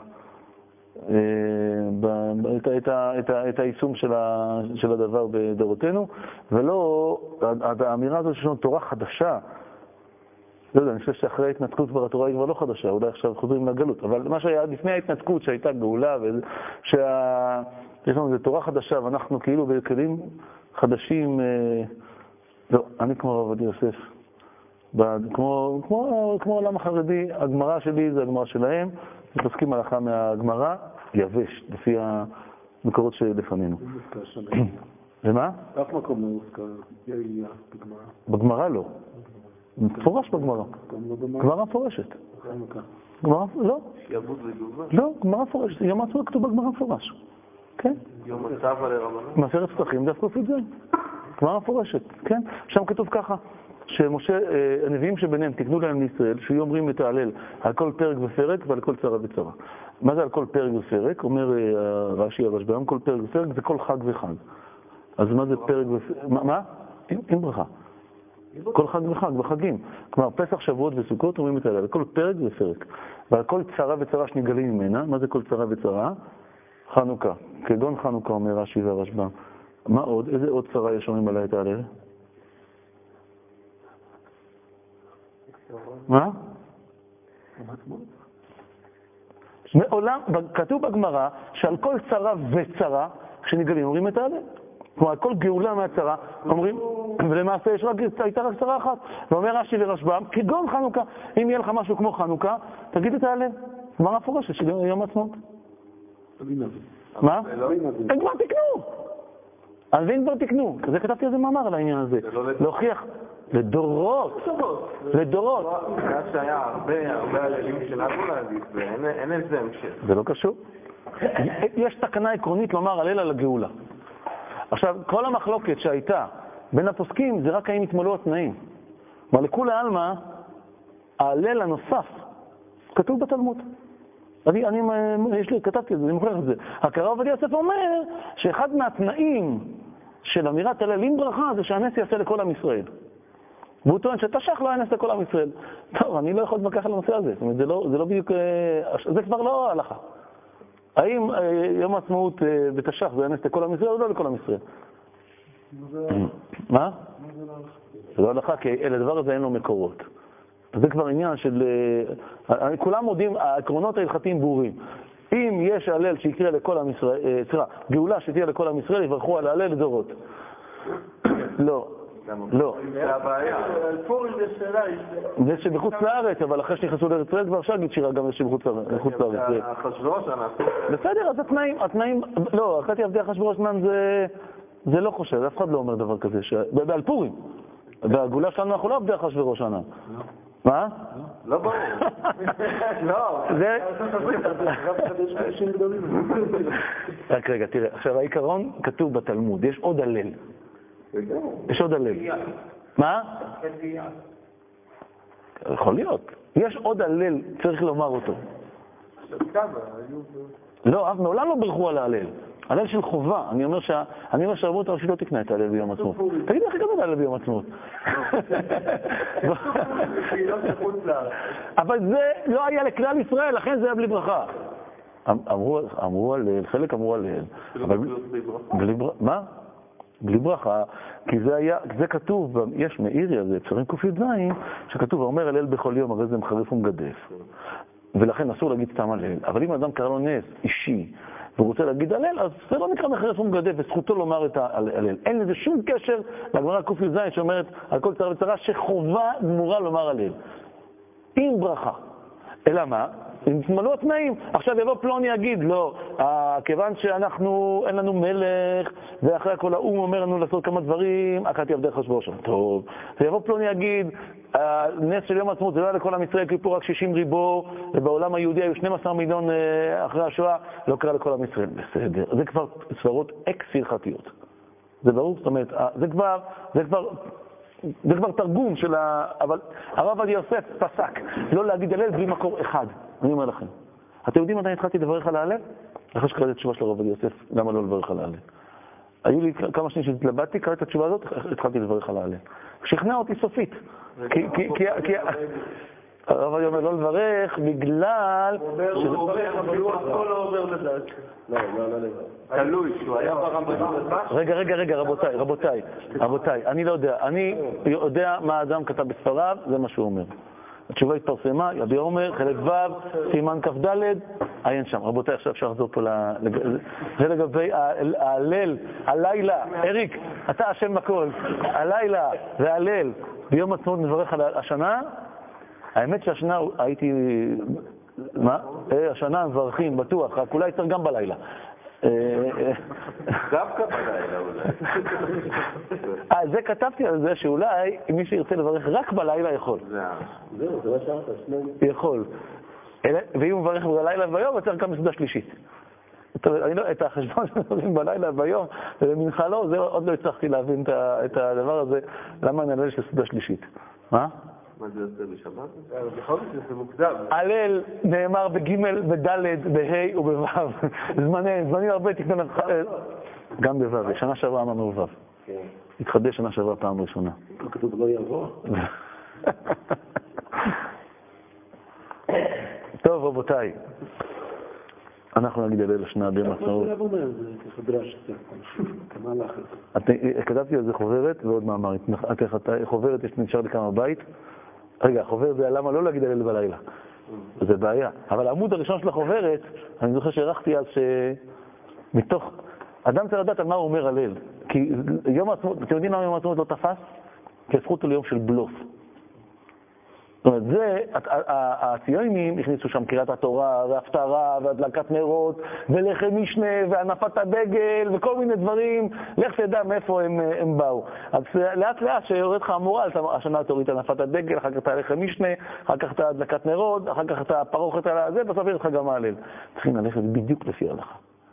ב, את, את, את, את היישום של, ה, של הדבר בדורותינו, ולא, האמירה הזו שיש לנו תורה חדשה, לא יודע, אני חושב שאחרי ההתנתקות כבר התורה היא כבר לא חדשה, אולי עכשיו חוזרים לגלות, אבל מה שהיה לפני ההתנתקות שהייתה גאולה, שיש לנו איזו תורה חדשה ואנחנו כאילו בכלים חדשים, לא, אני כמו הרב עובדיה יוסף, כמו, כמו, כמו העולם החרדי, הגמרא שלי זה הגמרא שלהם, מתעסקים הלכה מהגמרא, יבש, לפי המקורות שלפנינו. ומה? אף מקום לא מוזכר, יהיה בגמרא. בגמרא לא. מפורש בגמרא. גמרא מפורשת. גמרא, לא. יבוד וגאולה? לא, גמרא מפורשת. יום העצמאות כתוב בגמרא מפורש. כן. יום הצו על הרבנות. מסכת פסחים דף ק"ז. גמרא מפורשת, כן? שם כתוב ככה, שמשה, הנביאים שביניהם תקנו להם לישראל, שיהיו אומרים את ההלל על כל פרק ופרק ועל כל צרה וצרה. מה זה על כל פרק ופרק? אומר רש"י הרשב"ם, כל פרק ופרק זה כל חג וחג. אז מה זה פרק ופרק? מה? אין ברכה. כל חג וחג, בחגים. כלומר, פסח, שבועות וסוכות אומרים את ההלל, על כל פרק ופרק. ועל כל צרה וצרה שנגלים ממנה, מה זה כל צרה וצרה? חנוכה. כגון חנוכה אומר רש"י והרשב"ם. מה עוד? איזה עוד צרה יש אומרים עליה את ההלל? מה? מעולם, כתוב בגמרא שעל כל צרה וצרה שנגלים אומרים את ההלל. כלומר, כל גאולה מהצרה אומרים, ולמעשה יש רק, הייתה רק צרה אחת. ואומר רש"י ורשב"ם, כגון חנוכה, אם יהיה לך משהו כמו חנוכה, תגיד את ההלל. גמרא מפורשת של יום העצמאות. מה? הם כבר תקנו. הלווין כבר תקנו. זה כתבתי איזה מאמר על העניין הזה. להוכיח, לדורות. לדורות. בגלל שהיה הרבה, הרבה הללים שנהגו להגיד, ואין איזה המשך. זה לא קשור. יש תקנה עקרונית לומר הלל על הגאולה. עכשיו, כל המחלוקת שהייתה בין הפוסקים זה רק האם התמלאו התנאים. אבל לכולי עלמא, ההלל הנוסף כתוב בתלמוד. אני, אני, יש לי, כתבתי את זה, אני מוכרח את זה. הרב עובדיה יוסף אומר שאחד מהתנאים של אמירת הלל עם ברכה זה שהנס יעשה לכל עם ישראל. והוא טוען שתש"ח לא ינס לכל עם ישראל. טוב, אני לא יכול להתווכח על הנושא הזה. זאת אומרת, זה לא, זה לא בדיוק, זה כבר לא הלכה. האם יום העצמאות בתש"ח זה ינס לכל עם ישראל או לא לכל עם ישראל? מה? זה לא הלכה, כי לדבר הזה אין לו מקורות. זה כבר עניין של... כולם מודים, העקרונות ההלכתיים ברורים. אם יש הלל שיקרה לכל עם ישראל, סליחה, גאולה שתהיה לכל עם ישראל, יברכו על ההלל לדורות. לא, לא. זה הבעיה. על פורים יש שאלה. זה שבחוץ לארץ, אבל אחרי שנכנסו לארץ ישראל כבר אפשר להגיד שירה גם שבחוץ לארץ. אחשוורוש אנחנו... בסדר, אז התנאים, התנאים... לא, אחרי עבדי אחשוורוש זה... זה לא חושב, אף אחד לא אומר דבר כזה. על פורים. והגאולה שלנו אנחנו לא עבדי אחשוורוש שנה. מה? לא ברור. לא. זה... רק רגע, תראה, עכשיו העיקרון כתוב בתלמוד, יש עוד הלל. יש עוד הלל. מה? יכול להיות. יש עוד הלל, צריך לומר אותו. לא, אף מעולם לא ברכו על ההלל. הלל של חובה. אני אומר שה... אני אומר שהרבנות הראשית לא תקנה את ההלל ביום עצמאות. תגיד איך הגענו להלל ביום עצמאות. אבל זה לא היה לכלל ישראל, לכן זה היה בלי ברכה. אמרו על... חלק אמרו על... בלי ברכה. מה? בלי ברכה. כי זה היה... זה כתוב, יש מאירי הזה, פשרים ק"ז, שכתוב, אומר הלל בכל יום, הרי זה מחרף ומגדף. ולכן אסור להגיד סתם הלל. אבל אם אדם קרא לו נס אישי, והוא רוצה להגיד הלל, אז זה לא נקרא מחרף ומגדף, וזכותו לומר את ההלל. אין לזה שום קשר לגמרא ק"ז שאומרת על כל צרה וצרה שחובה גמורה לומר הלל. עם ברכה. אלא מה? אם תמלאו התנאים. עכשיו יבוא פלוני יגיד, לא, כיוון שאנחנו, אין לנו מלך, ואחרי הכל האום אומר לנו לעשות כמה דברים, אכלתי עבדי אחשוורוש. טוב. ויבוא פלוני יגיד, הנס של יום העצמאות זה לא היה לכל עם ישראל, כי פה רק שישים ריבו, ובעולם היהודי היו שנים עשר מיליון אחרי השואה, לא קרה לכל עם ישראל. בסדר. זה כבר סברות אקס-הלכתיות. זה ברור? זאת אומרת, זה כבר, זה כבר, זה כבר תרגום של ה... אבל הרב עובדיה יוסף פסק לא להגיד הלל בלי מקור אחד. אני אומר לכם. אתם יודעים מתי התחלתי לברך על ההלל? אחרי שקראתי את התשובה של הרב עובדיה יוסף, למה לא לברך על ההלל? היו לי כמה שנים שהתלבטתי, קראתי את התשובה הזאת, התחלתי לברך על ההלל. שכנע אותי סופית. כי... כי... הרב עובדיה אומר לא לברך בגלל... הוא אומר, אבל הוא הכל לא אומר לדעת. לא, לא, לא לברך. תלוי, שהוא היה ברמב"ם. רגע, רגע, רגע, רבותיי, רבותיי, רבותיי, אני לא יודע, אני יודע מה האדם כתב בספריו, זה מה שהוא אומר. התשובה התפרסמה, יביע אומר, חלק ו', סימן כ"ד, עיין שם. רבותיי, עכשיו אפשר לחזור פה ל... זה לגבי ההלל, הלילה, אריק, אתה אשם בכל, הלילה וההלל, ביום עצמאות מברך על השנה, האמת שהשנה הייתי... מה? השנה מברכים, בטוח, רק אולי צריך גם בלילה. דווקא בלילה אולי. אה, זה כתבתי על זה שאולי מי שירצה לברך רק בלילה יכול. זהו, זה מה שאמרת, שנינו. יכול. ואם הוא מברך בלילה וביום, צריך גם מסעודה שלישית. את החשבון שעושים בלילה, ביום, ובמנחה לא, זה עוד לא הצלחתי להבין את הדבר הזה, למה אני הלל של סעודה שלישית. מה? מה זה עושה בשבת? בכל זאת זה מוקדם. הלל נאמר בג' בד' בה' ובו'. זמני, זמנים הרבה תקנון... גם בו', שנה שעברה אמרנו בו'. התחדש שנה שעברה פעם ראשונה. לא כתוב לא יבוא. טוב, רבותיי. אנחנו נגיד הלל השנה ביום עצמאות. מה זה לעבור מהם? זה כחדרש, זה כמה לחץ. כתבתי על זה חוברת ועוד מאמר. חוברת יש נשאר לי כמה בית. רגע, חוברת זה למה לא להגיד הלל בלילה. זה בעיה. אבל העמוד הראשון של החוברת, אני זוכר שהערכתי אז שמתוך... אדם צריך לדעת על מה הוא אומר הלל. כי יום העצמאות, אתם יודעים למה יום העצמאות לא תפס? כי הפכו ליום של בלוף. זאת אומרת, זה, הציונים הכניסו שם קריאת התורה, והפטרה, והדלקת נרות, ולחם משנה, והנפת הדגל, וכל מיני דברים. לך תדע מאיפה הם, הם באו. אז לאט לאט שיורד לך המורל, השנה תוריד את הנפת הדגל, אחר כך את הלחם משנה, אחר כך את הדלקת נרות, אחר כך את הפרוכת על הזה, בסוף ירד לך גם ההלל. צריכים ללכת בדיוק לפי ההלכה.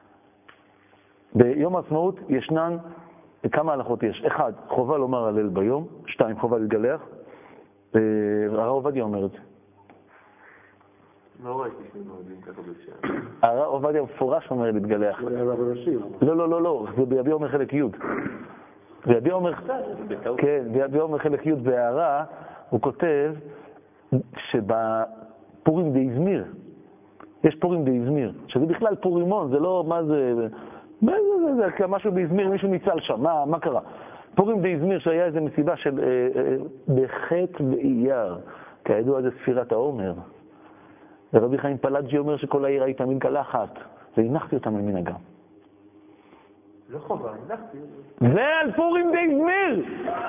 ביום העצמאות ישנן כמה הלכות יש. אחד, חובה לומר הלל ביום. שתיים, חובה להתגלח. הרב עובדיה אומר את זה. לא ראיתי שאתם יודעים ככה בשעה. הרב עובדיה מפורש אומר להתגלח. לא, לא, לא, לא, זה ביביע אומר חלק י'. ביביע אומר... כן, ביביע אומר חלק י' בהערה, הוא כותב שבפורים דאיזמיר, יש פורים דאיזמיר, שזה בכלל פורימון, זה לא מה זה... מה זה, זה, זה, משהו באיזמיר, מישהו ניצל שם, מה, מה קרה? פורים דאיזמיר שהיה איזו מסיבה של אה, אה, בחטא באייר, כידוע זה ספירת העומר. ורבי חיים פלאג'י אומר שכל העיר הייתה מתגלחת, והנחתי אותם למנהגם. לא חובה, הנחתי. זה על פורים דאיזמיר!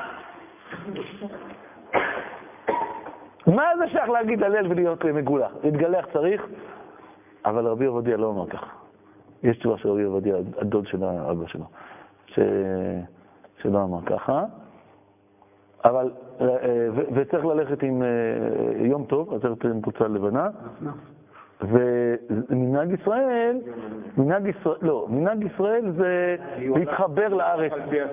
מה זה שייך להגיד הלל ולהיות מגולח? להתגלח צריך, אבל רבי עובדיה לא אומר כך. יש תשובה של רבי עובדיה, הדוד של האבא שלו, ש... שלא אמר ככה, אבל, ו... וצריך ללכת עם יום טוב, אז צריך עם קוצה לבנה, ומנהג ישראל, מנהג ישראל, לא, מנהג ישראל זה להתחבר לארץ.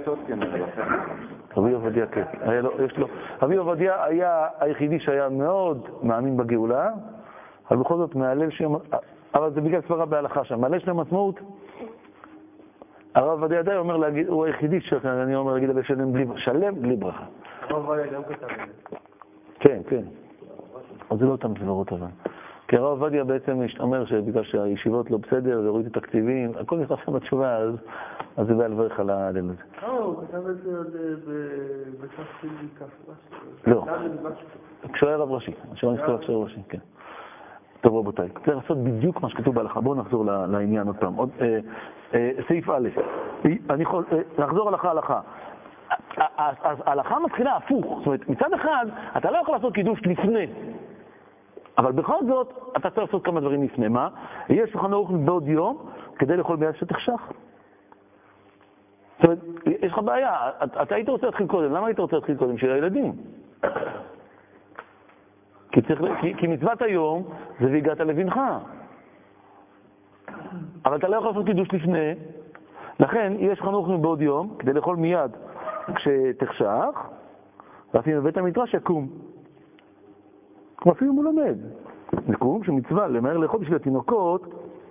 רבי עובדיה, כן, היה לו, יש לו, רבי עובדיה היה היחידי שהיה מאוד מאמין בגאולה, אבל בכל זאת מהלל שיום, אבל זה בגלל סברה בהלכה שם, מהלל שלם עצמאות, הרב עובדיה די אומר להגיד, הוא היחידי שאני אומר להגיד עליו שלם בלי, שלם בלי ברכה. הרב עובדיה גם כתב את זה. כן, כן. אז זה לא אותם סברות אבל. כי הרב עובדיה בעצם אומר שבגלל שהישיבות לא בסדר, והורידו תקציבים, הכל נכנס שם בתשובה, אז, אז זה בא לברך על ההלל הזה. אה, הוא כתב את זה עוד בכף של כף משהו. לא. כשהוא היה רב ראשי, כשהוא היה נזכר כשהוא ראשי, כן. טוב רבותיי, צריך לעשות בדיוק מה שכתוב בהלכה. בואו נחזור לעניין עוד פעם. עוד, אה, אה, סעיף א', אני יכול, אה, נחזור הלכה הלכה. אז ההלכה מתחילה הפוך. זאת אומרת, מצד אחד, אתה לא יכול לעשות קידוש לפני. אבל בכל זאת, אתה צריך לעשות כמה דברים לפני. מה? יש שולחן ערוך בעוד יום, כדי לאכול ביד שתחשך. זאת אומרת, יש לך בעיה. אתה, אתה היית רוצה להתחיל קודם. למה היית רוצה להתחיל קודם? של הילדים. כי, צריך, כי, כי מצוות היום זה והגעת לבנך. אבל אתה לא יכול לעשות קידוש לפני, לכן יש חנוך בעוד יום, כדי לאכול מיד כשתחשך, ואפילו בבית המדרש יקום. כמו אפילו הוא לומד. יקום שמצווה למהר לאכול בשביל התינוקות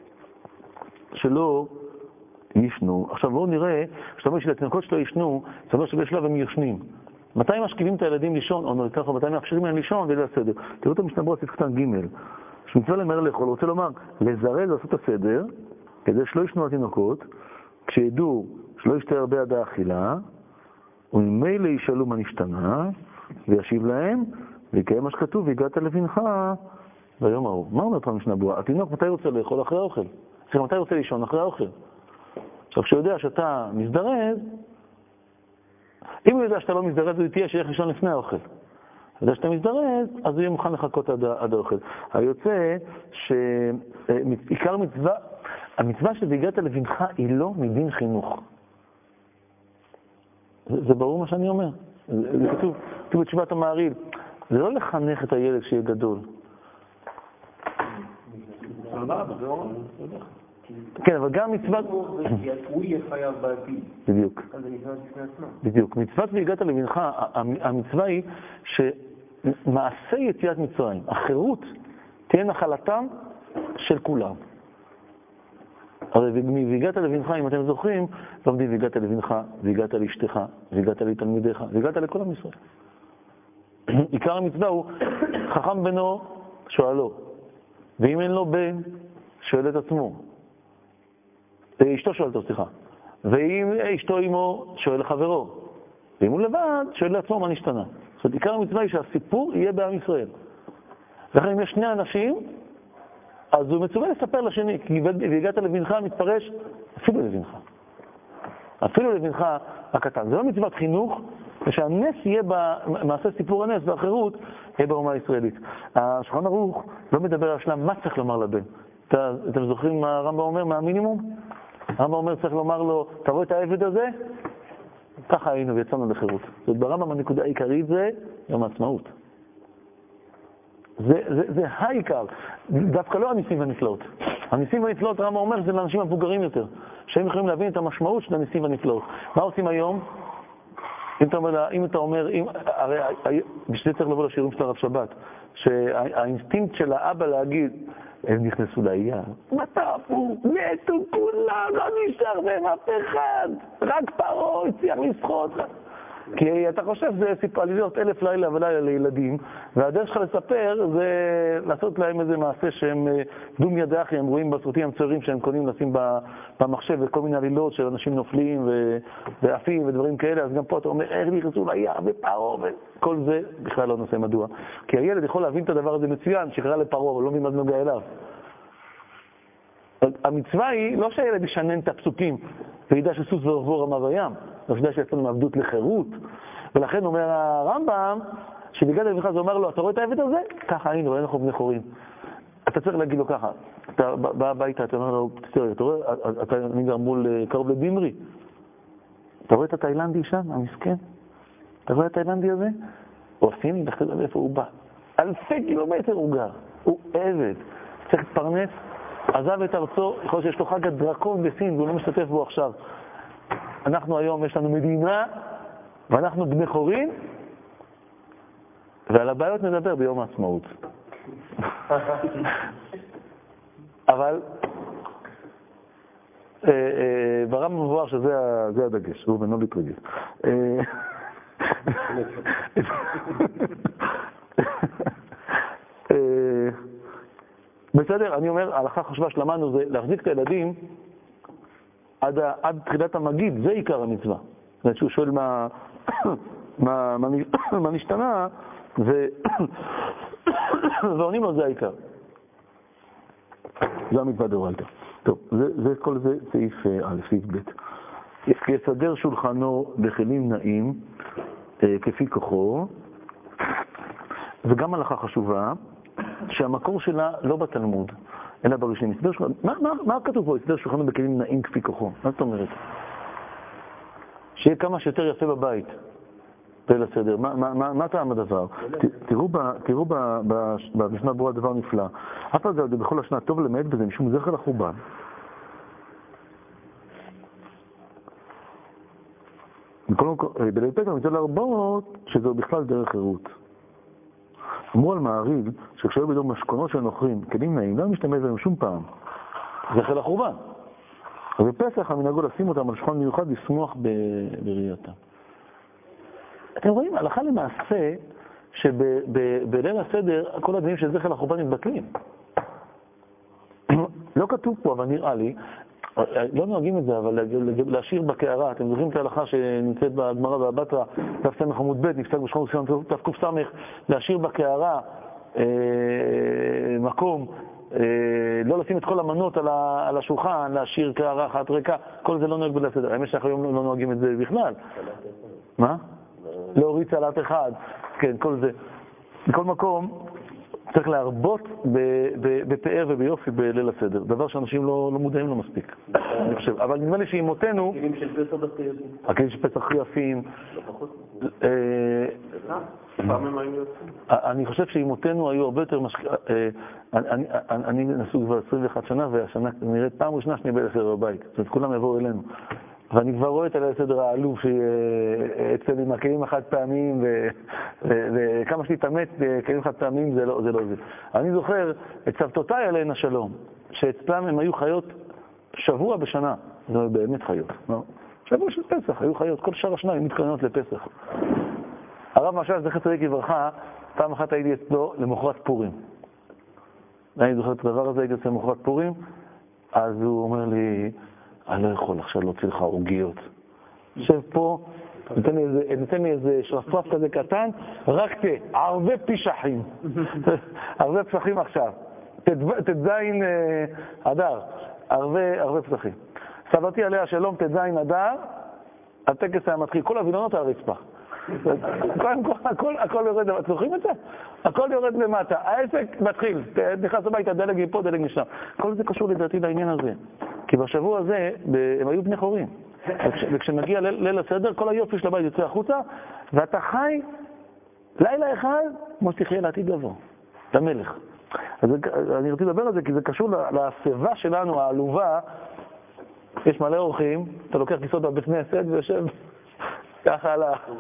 שלא ישנו. עכשיו בואו נראה, כשאתה אומר שלתינוקות שלא ישנו, זה אומר שבשלב הם יושנים. מתי משכיבים את הילדים לישון, או ככה, מתי מאפשרים להם לישון, וזה הסדר. תראו את המשנה ברורה סעיף קטן ג' שמצווה למהר לאכול, הוא רוצה לומר, לזרז לעשות את הסדר, כדי שלא ישנו התינוקות, כשידעו שלא ישתה הרבה עד האכילה, וממילא ישאלו מה נשתנה, וישיב להם, ויקיים מה שכתוב, והגעת לבנך ביום ההוא. מה אומרת המשנה ברורה? התינוק מתי רוצה לאכול? אחרי האוכל. סליחה, מתי רוצה לישון? אחרי האוכל. עכשיו, כשיודע שאתה מזדרז, אם הוא יודע שאתה לא מזדרז, הוא תהיה שילך לישון לפני האוכל. יודע שאתה מזדרז, אז הוא יהיה מוכן לחכות עד, עד האוכל. היוצא שעיקר מצווה, המצווה שהגעת לבנך היא לא מדין חינוך. זה, זה ברור מה שאני אומר. זה, זה כתוב, כתוב בתשובת המעריל. זה לא לחנך את הילד שיהיה גדול. כן, אבל גם מצוות... הוא יהיה חייב בעתיד. בדיוק. אז זה נכנס לפני עצמם. בדיוק. מצוות והגעת לבנך, המצווה היא שמעשה יציאת מצרים, החירות, תהיה נחלתם של כולם. הרי והגעת לבנך, אם אתם זוכרים, לומדים והגעת לבנך, והגעת לאשתך, והגעת לתלמידיך, והגעת לכל עם ישראל. עיקר המצווה הוא חכם בנו שואלו, ואם אין לו בן, שואל את עצמו. אשתו שואלתו, סליחה. ואם אשתו עמו, שואל חברו. ואם הוא לבד, שואל לעצמו מה נשתנה. זאת אומרת, עיקר המצווה היא שהסיפור יהיה בעם ישראל. לכן אם יש שני אנשים, אז הוא מצווה לספר לשני, כי והגעת לבנך מתפרש אפילו לבנך. אפילו לבנך הקטן. זה לא מצוות חינוך, ושהנס יהיה במעשה סיפור הנס והחירות, יהיה באומה הישראלית. השולחן ערוך לא מדבר על השלם, מה צריך לומר לבן? אתם זוכרים מה הרמב"ם אומר, מה המינימום? הרמב"ם אומר, צריך לומר לו, אתה רואה את העבד הזה? ככה היינו ויצאנו לחירות. זאת אומרת, ברמב"ם הנקודה העיקרית זה יום העצמאות. זה, זה, זה העיקר, דווקא לא הניסים והנפלאות. הניסים והנפלאות, הרמב"ם אומר, זה לאנשים המבוגרים יותר, שהם יכולים להבין את המשמעות של הניסים והנפלאות. מה עושים היום? אם אתה אומר, אם אתה אומר, אם, הרי בשביל זה צריך לבוא לשיעורים של הרב שבת, שהאינסטינקט של האבא להגיד, הם נכנסו לעייה, מטפו, מתו כולם, לא נשאר בהם אף אחד, רק פרעה הצליח לשחות. כי אתה חושב שזה סיפור להיות אלף לילה ולילה לילדים, והדרך שלך לספר זה לעשות להם איזה מעשה שהם דום ידי אחי, הם רואים בסרטים המצוירים שהם קונים לשים במחשב וכל מיני עלילות של אנשים נופלים ועפים ודברים כאלה, אז גם פה אתה אומר, איך נכנסו לעייה ופרעה, וכל זה בכלל לא נושא. מדוע? כי הילד יכול להבין את הדבר הזה מצוין, שקרה לפרעה, אבל לא מימד נוגע אליו. המצווה היא לא שהילד ישנן את הפסוקים וידע שסוס ורבור רמה בים, לא שידע שיצאנו מעבדות לחירות. ולכן אומר הרמב"ם, שבגלל לבנך זה אומר לו, אתה רואה את העבד הזה? ככה היינו, אנחנו בני חורים. אתה צריך להגיד לו ככה, אתה בא הביתה, אתה אומר לו, אתה רואה, אתה נגר מול קרוב לדימרי, אתה רואה את התאילנדי שם, המסכן? אתה רואה את התאילנדי הזה? הוא הסיני, לך תדע איפה הוא בא. אלפי קילומטר הוא גר, הוא עבד, צריך להתפרנס. עזב את ארצו, יכול להיות שיש לו חג הדרקון בסין, והוא לא משתתף בו עכשיו. אנחנו היום, יש לנו מדינה, ואנחנו בני חורין, ועל הבעיות נדבר ביום העצמאות. אבל, ברמב"ם מבואר שזה הדגש, הוא בנו להתרגש. בסדר, אני אומר, ההלכה חשובה שלמדנו זה להחזיק את הילדים עד, עד תחילת המגיד, זה עיקר המצווה. זאת אומרת שהוא שואל מה, מה, מה, מה נשתנה, ו... ועונים לו זה העיקר. זה המצווה דאורייתא. טוב, זה, זה כל זה סעיף א', סעיף ב'. יסדר שולחנו בכלים נעים כפי כוחו, וגם הלכה חשובה, שהמקור שלה לא בתלמוד, אלא בראשונים. מה, מה, מה כתוב פה? יסדר שולחנו בכלים נעים כפי כוחו. מה זאת אומרת? שיהיה כמה שיותר יפה בבית. ליל הסדר. מה, מה, מה, מה טעם הדבר? תראו, ב, תראו ב, ב, במשנה ברורה דבר נפלא. אף אחד זה בכל השנה טוב למעט בזה, משום זכר לחורבן. בליל פסח אני רוצה להרבות שזו בכלל דרך חירות. אמרו על מעריב שכשהיו בידו משכונות של נוכרים, כלים נעים, לא משתמש בהם שום פעם. זכר לחורבן. ובפסח המנהגו לשים אותם על שולחן מיוחד לשמוח בראייתם. אתם רואים, הלכה למעשה שבליל הסדר כל הדברים של זכר לחורבן מתבטלים. לא כתוב פה, אבל נראה לי, לא נוהגים את זה, אבל להשאיר בקערה, אתם זוכרים את ההלכה שנמצאת בגמרא והבטרה, דף סמך עמוד ב', נפסק בשכון וסיון תף קוף סמך, להשאיר בקערה מקום, לא לשים את כל המנות על השולחן, להשאיר קערה אחת ריקה, כל זה לא נוהג בליל הסדר. האמת שאנחנו היום לא נוהגים את זה בכלל. מה? להוריד סלט אחד, כן, כל זה. בכל מקום, צריך להרבות בפאר וביופי בליל הסדר, דבר שאנשים לא, לא מודעים לו מספיק, אני חושב. אבל נדמה לי שאימותינו, הכלים של פסח דווקא יודעים. הכלים של פסח הכי יפים, פעם הם היו יוצאים. אני חושב שאימותינו היו הרבה יותר משקיע... אני נשוי כבר עשרים ואחת שנה, והשנה נראית פעם ראשונה שאני בליל הסדר בבית. זאת אומרת, כולם יבואו אלינו. ואני כבר רואה את הליל הסדר העלוב שאצל עם הכלים החד פעמים, וכמה שלי תמת כלים חד פעמים זה לא זה. אני זוכר את סבתותיי עליהן השלום, שאצלם הם היו חיות שבוע בשנה. זה באמת חיות. שבוע של פסח, היו חיות. כל שאר השנה היו מתכוננות לפסח. הרב משל זכר צדיק לברכה, פעם אחת הייתי אצלו למחרת פורים. אני זוכר את הדבר הזה, הייתי אצלו למחרת פורים, אז הוא אומר לי, אני לא יכול עכשיו להוציא לך עוגיות. יושב פה, נתן לי איזה שרפרף כזה קטן, רק תה, הרבה פישחים. הרבה פסחים עכשיו. תזין אדר, הרבה פסחים. סבתי עליה שלום, תזין אדר, הטקס היה מתחיל, כל הווילונות על הרצפה. הכל יורד, צורכים את זה? הכל יורד למטה, העסק מתחיל, נכנס הביתה, דלג מפה, דלג משם. כל זה קשור לדעתי לעניין הזה. כי בשבוע הזה, הם היו בני חורים. וכשמגיע ליל הסדר, כל היופי של הבית יוצא החוצה, ואתה חי לילה אחד, כמו שתחיה לעתיד לבוא, למלך. אז אני רוצה לדבר על זה, כי זה קשור לסביבה שלנו, העלובה. יש מלא אורחים, אתה לוקח כיסאות בבית כנסת ויושב ככה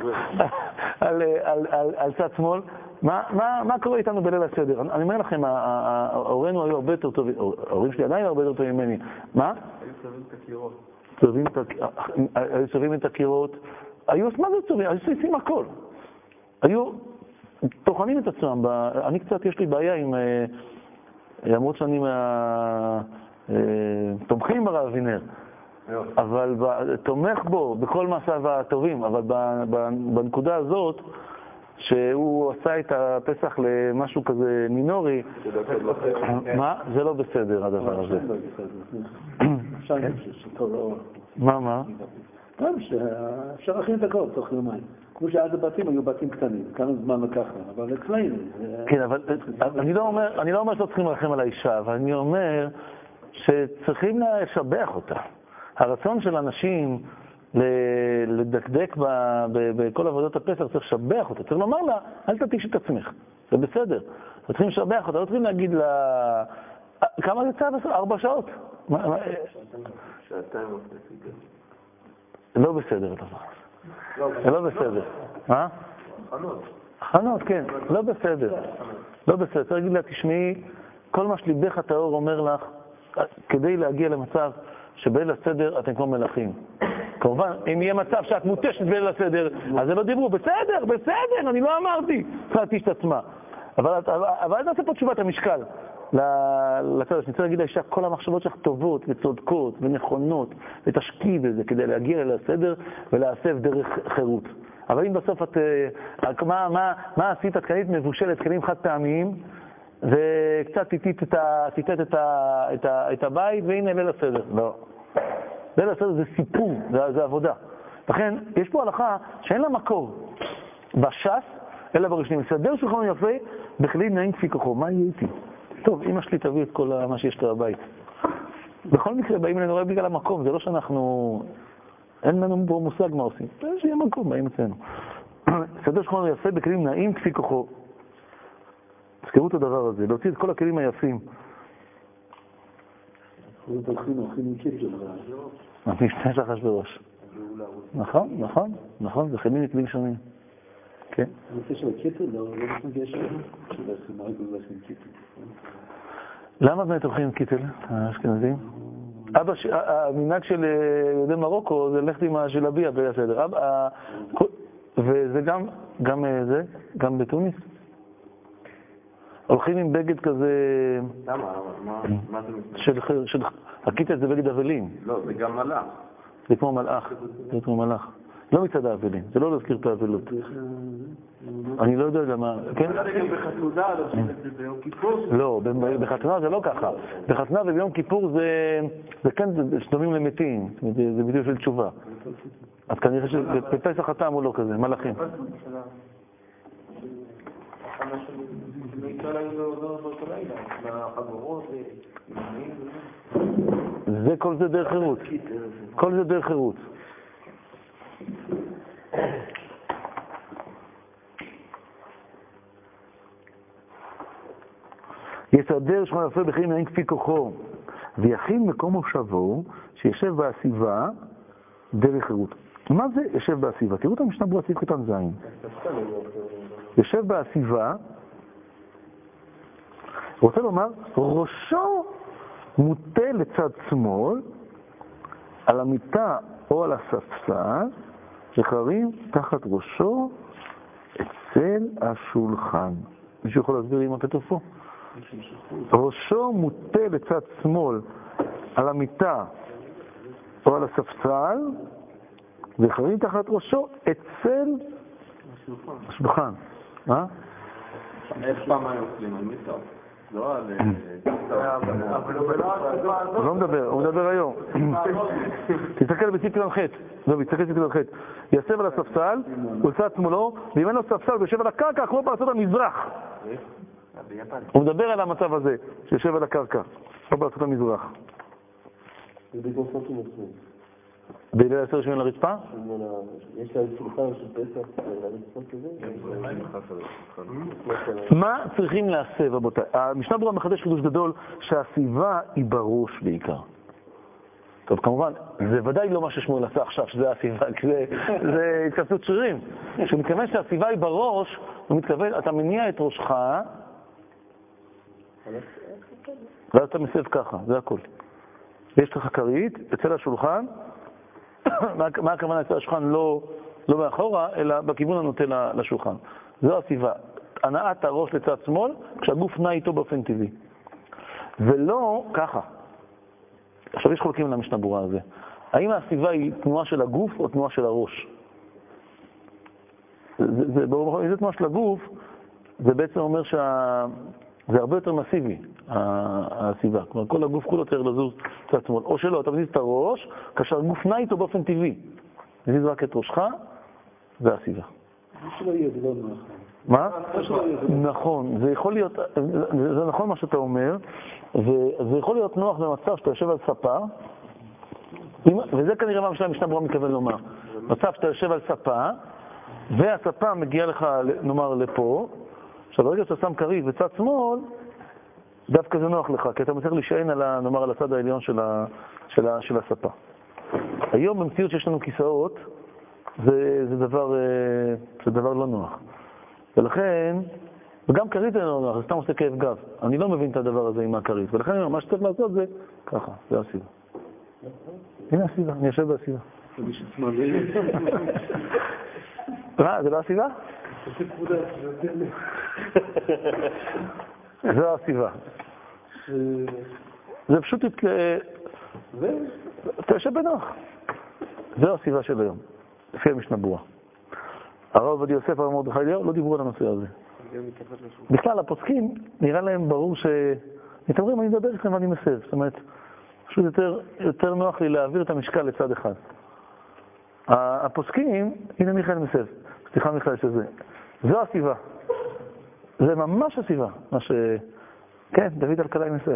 על צד שמאל. מה קורה איתנו בליל הסדר? אני אומר לכם, ההורינו היו הרבה יותר טובים, ההורים שלי עדיין הרבה יותר טובים ממני. מה? היו צובעים את הקירות. היו צובעים את הקירות. היו, מה זה צובעים? היו עושים הכל. היו תוכנים את עצמם. אני קצת, יש לי בעיה עם, למרות שאני תומכים ברב אבינר. אבל תומך בו בכל מעשיו הטובים, אבל בנקודה הזאת שהוא עשה את הפסח למשהו כזה מינורי, מה? זה לא בסדר הדבר הזה. מה, מה? אפשר להכין את הכל תוך יומיים. כמו שעד הבתים היו בתים קטנים, כמה זמן לקחנו, אבל אצלנו. כן, אבל אני לא אומר שלא צריכים לרחם על האישה, אבל אני אומר שצריכים לשבח אותה. הרצון של אנשים לדקדק בכל עבודת הפסח, צריך לשבח אותה. צריך לומר לה, אל תתיש את עצמך. זה בסדר. צריכים לשבח אותה. לא צריכים להגיד לה, כמה זה צעד? ארבע שעות? שעתיים. לא בסדר הדבר הזה. זה לא בסדר. מה? חנות. חנות, כן. לא בסדר. לא בסדר. צריך להגיד לה, תשמעי, כל מה שליבך הטהור אומר לך, כדי להגיע למצב שבליל הסדר אתם כמו מלכים. כמובן, אם יהיה מצב שאת מותשת בליל הסדר, אז זה לא דיברו, בסדר, בסדר, אני לא אמרתי, צריך להתיש את עצמה. אבל אל נעשה פה תשובת המשקל לצד. אני רוצה להגיד לאישה, כל המחשבות שלך טובות וצודקות ונכונות, ותשקיעי בזה כדי להגיע ליל הסדר ולהסב דרך חירות. אבל אם בסוף את, מה, מה, מה עשית? את קנית מבושלת, קנים חד פעמיים, וקצת טיטט את, טיטט את, את, את הבית, והנה ליל הסדר. לא. ליל הסדר זה סיפור, זה, זה עבודה. לכן, יש פה הלכה שאין לה מקור בש"ס, אלא בראשונים. לסדר שולחן יפה, בכלי נעים כפי כוחו. מה יהיה איתי? טוב, אמא שלי תביא את כל מה שיש לה בבית. בכל מקרה, באים אלינו רק בגלל המקום. זה לא שאנחנו... אין לנו פה מושג מה עושים. זה שיהיה מקום, באים אצלנו. לסדר שולחן יפה, בכלי נעים כפי כוחו. תזכרו את הדבר הזה, להוציא את כל הכלים היפים. אנחנו הולכים, הולכים עם קיפל. המפנה שלך בראש. נכון, נכון, נכון, זה חייבים מכלים שונים. כן. הנושא של הקיפל, לא נפגש שם, שבעצם מה רגע הולכים קיפל. למה באמת הולכים עם קיפל, האשכנזים? אבא, המנהג של יהודי מרוקו זה ללכת עם השלביה בסדר. וזה גם, גם זה, גם בתוניס. הולכים עם בגד כזה... למה? מה זה מסתכל? הקיטל זה בגד אבלים. לא, זה גם מלאך. זה כמו מלאך. זה כמו מלאך. לא מצד האבלים, זה לא להזכיר את האבלות. אני לא יודע למה... כן? בחתונה, זה ביום כיפור? לא, בחתונה זה לא ככה. בחתונה וביום כיפור זה כן דומים למתים. זה בדיוק של תשובה. אז כנראה שבפסח הטעם הוא לא כזה, מלאכים. זה כל זה דרך חירות. כל זה דרך חירות. יסדר שכון אפל בחיים נעים כפי כוחו, ויכין מקום מושבו, שישב בהסיבה דרך חירות. מה זה ישב בהסיבה? תראו את המשנה ברורה סעיף קטן זין. יושב בהסיבה, רוצה לומר, ראשו מוטה לצד שמאל, על המיטה או על הספסל, וחרים תחת ראשו אצל השולחן. מישהו יכול להסביר לי מה כתוב פה? ראשו מוטה לצד שמאל, על המיטה או על הספסל, וחרים תחת ראשו אצל השולחן. מה? איך פעם היו אוכלים על מיטה? לא על... הוא לא מדבר, הוא מדבר היום. תסתכל בסעיף קטן ח', לא, תסתכל בסעיף קטן ח'. ישב על הספסל, הוא לצד שמאלו, ואם אין לו ספסל, הוא יושב על הקרקע כמו בארצות המזרח. הוא מדבר על המצב הזה, שיושב על הקרקע, כמו בארצות המזרח. בליל העשר שמן לרצפה? יש להם שולחן של פסח, לרצפה כזה? מה צריכים להסב, רבותיי? המשנה ברורה מחדש חידוש גדול שהסיבה היא בראש בעיקר. טוב, כמובן, זה ודאי לא מה ששמואל עשה עכשיו, שזה הסיבה, זה התכנסות שרירים. כשהוא מתכוון שהסיבה היא בראש, הוא מתכוון, אתה מניע את ראשך, ואז אתה מסב ככה, זה הכל. יש לך כרית, אצל השולחן, מה הכוונה אצל השולחן? לא, לא מאחורה, אלא בכיוון הנוטה לשולחן. זו הסיבה. הנעת הראש לצד שמאל, כשהגוף נע איתו באופן טבעי. ולא ככה. עכשיו יש חולקים על המשנה ברורה הזה. האם הסיבה היא תנועה של הגוף או תנועה של הראש? זה, זה, אם זה תנועה של הגוף, זה בעצם אומר שה... זה הרבה יותר מסיבי, הסיבה. כלומר, כל הגוף כולו צריך לזוז צד שמאל. או שלא, אתה מזיז את הראש, כאשר הגוף נע איתו באופן טבעי. מזיז רק את ראשך, זה הסיבה. זה שלא יהיה, זה לא נוח. מה? נכון, זה יכול להיות, זה נכון מה שאתה אומר, וזה יכול להיות נוח במצב שאתה יושב על ספה, וזה כנראה מה שהמשנה ברורה מתכוון לומר. מצב שאתה יושב על ספה, והספה מגיעה לך, נאמר, לפה, עכשיו, ברגע שאתה שם כרית בצד שמאל, דווקא זה נוח לך, כי אתה מצליח להישען על, נאמר, על הצד העליון של, ה, של, ה, של הספה. היום במציאות שיש לנו כיסאות, זה, זה, דבר, זה דבר לא נוח. ולכן, וגם כרית זה לא נוח, זה סתם עושה כאב גב. אני לא מבין את הדבר הזה עם הכרית, ולכן מה שצריך לעשות זה ככה, זה הסיבה. הנה הסיבה, אני יושב בהסיבה. זה מי שצמאלי. מה, זה לא הסיבה? זו הסיבה. זה פשוט, אתה יושב בנוח. זו הסיבה של היום, לפי המשנה ברורה. הרב עובדיה יוסף, הרב מרדכי אליהו, לא דיברו על הנושא הזה. בכלל, הפוסקים, נראה להם ברור ש... מתאמרים, אני מדבר איתכם ואני מסב. זאת אומרת, פשוט יותר, יותר נוח לי להעביר את המשקל לצד אחד. הפוסקים, הנה מיכאל מסב. סליחה מיכאל שזה. זו הסיבה. זה ממש הסיבה. מה ש... כן, דוד אלקלעי מסב.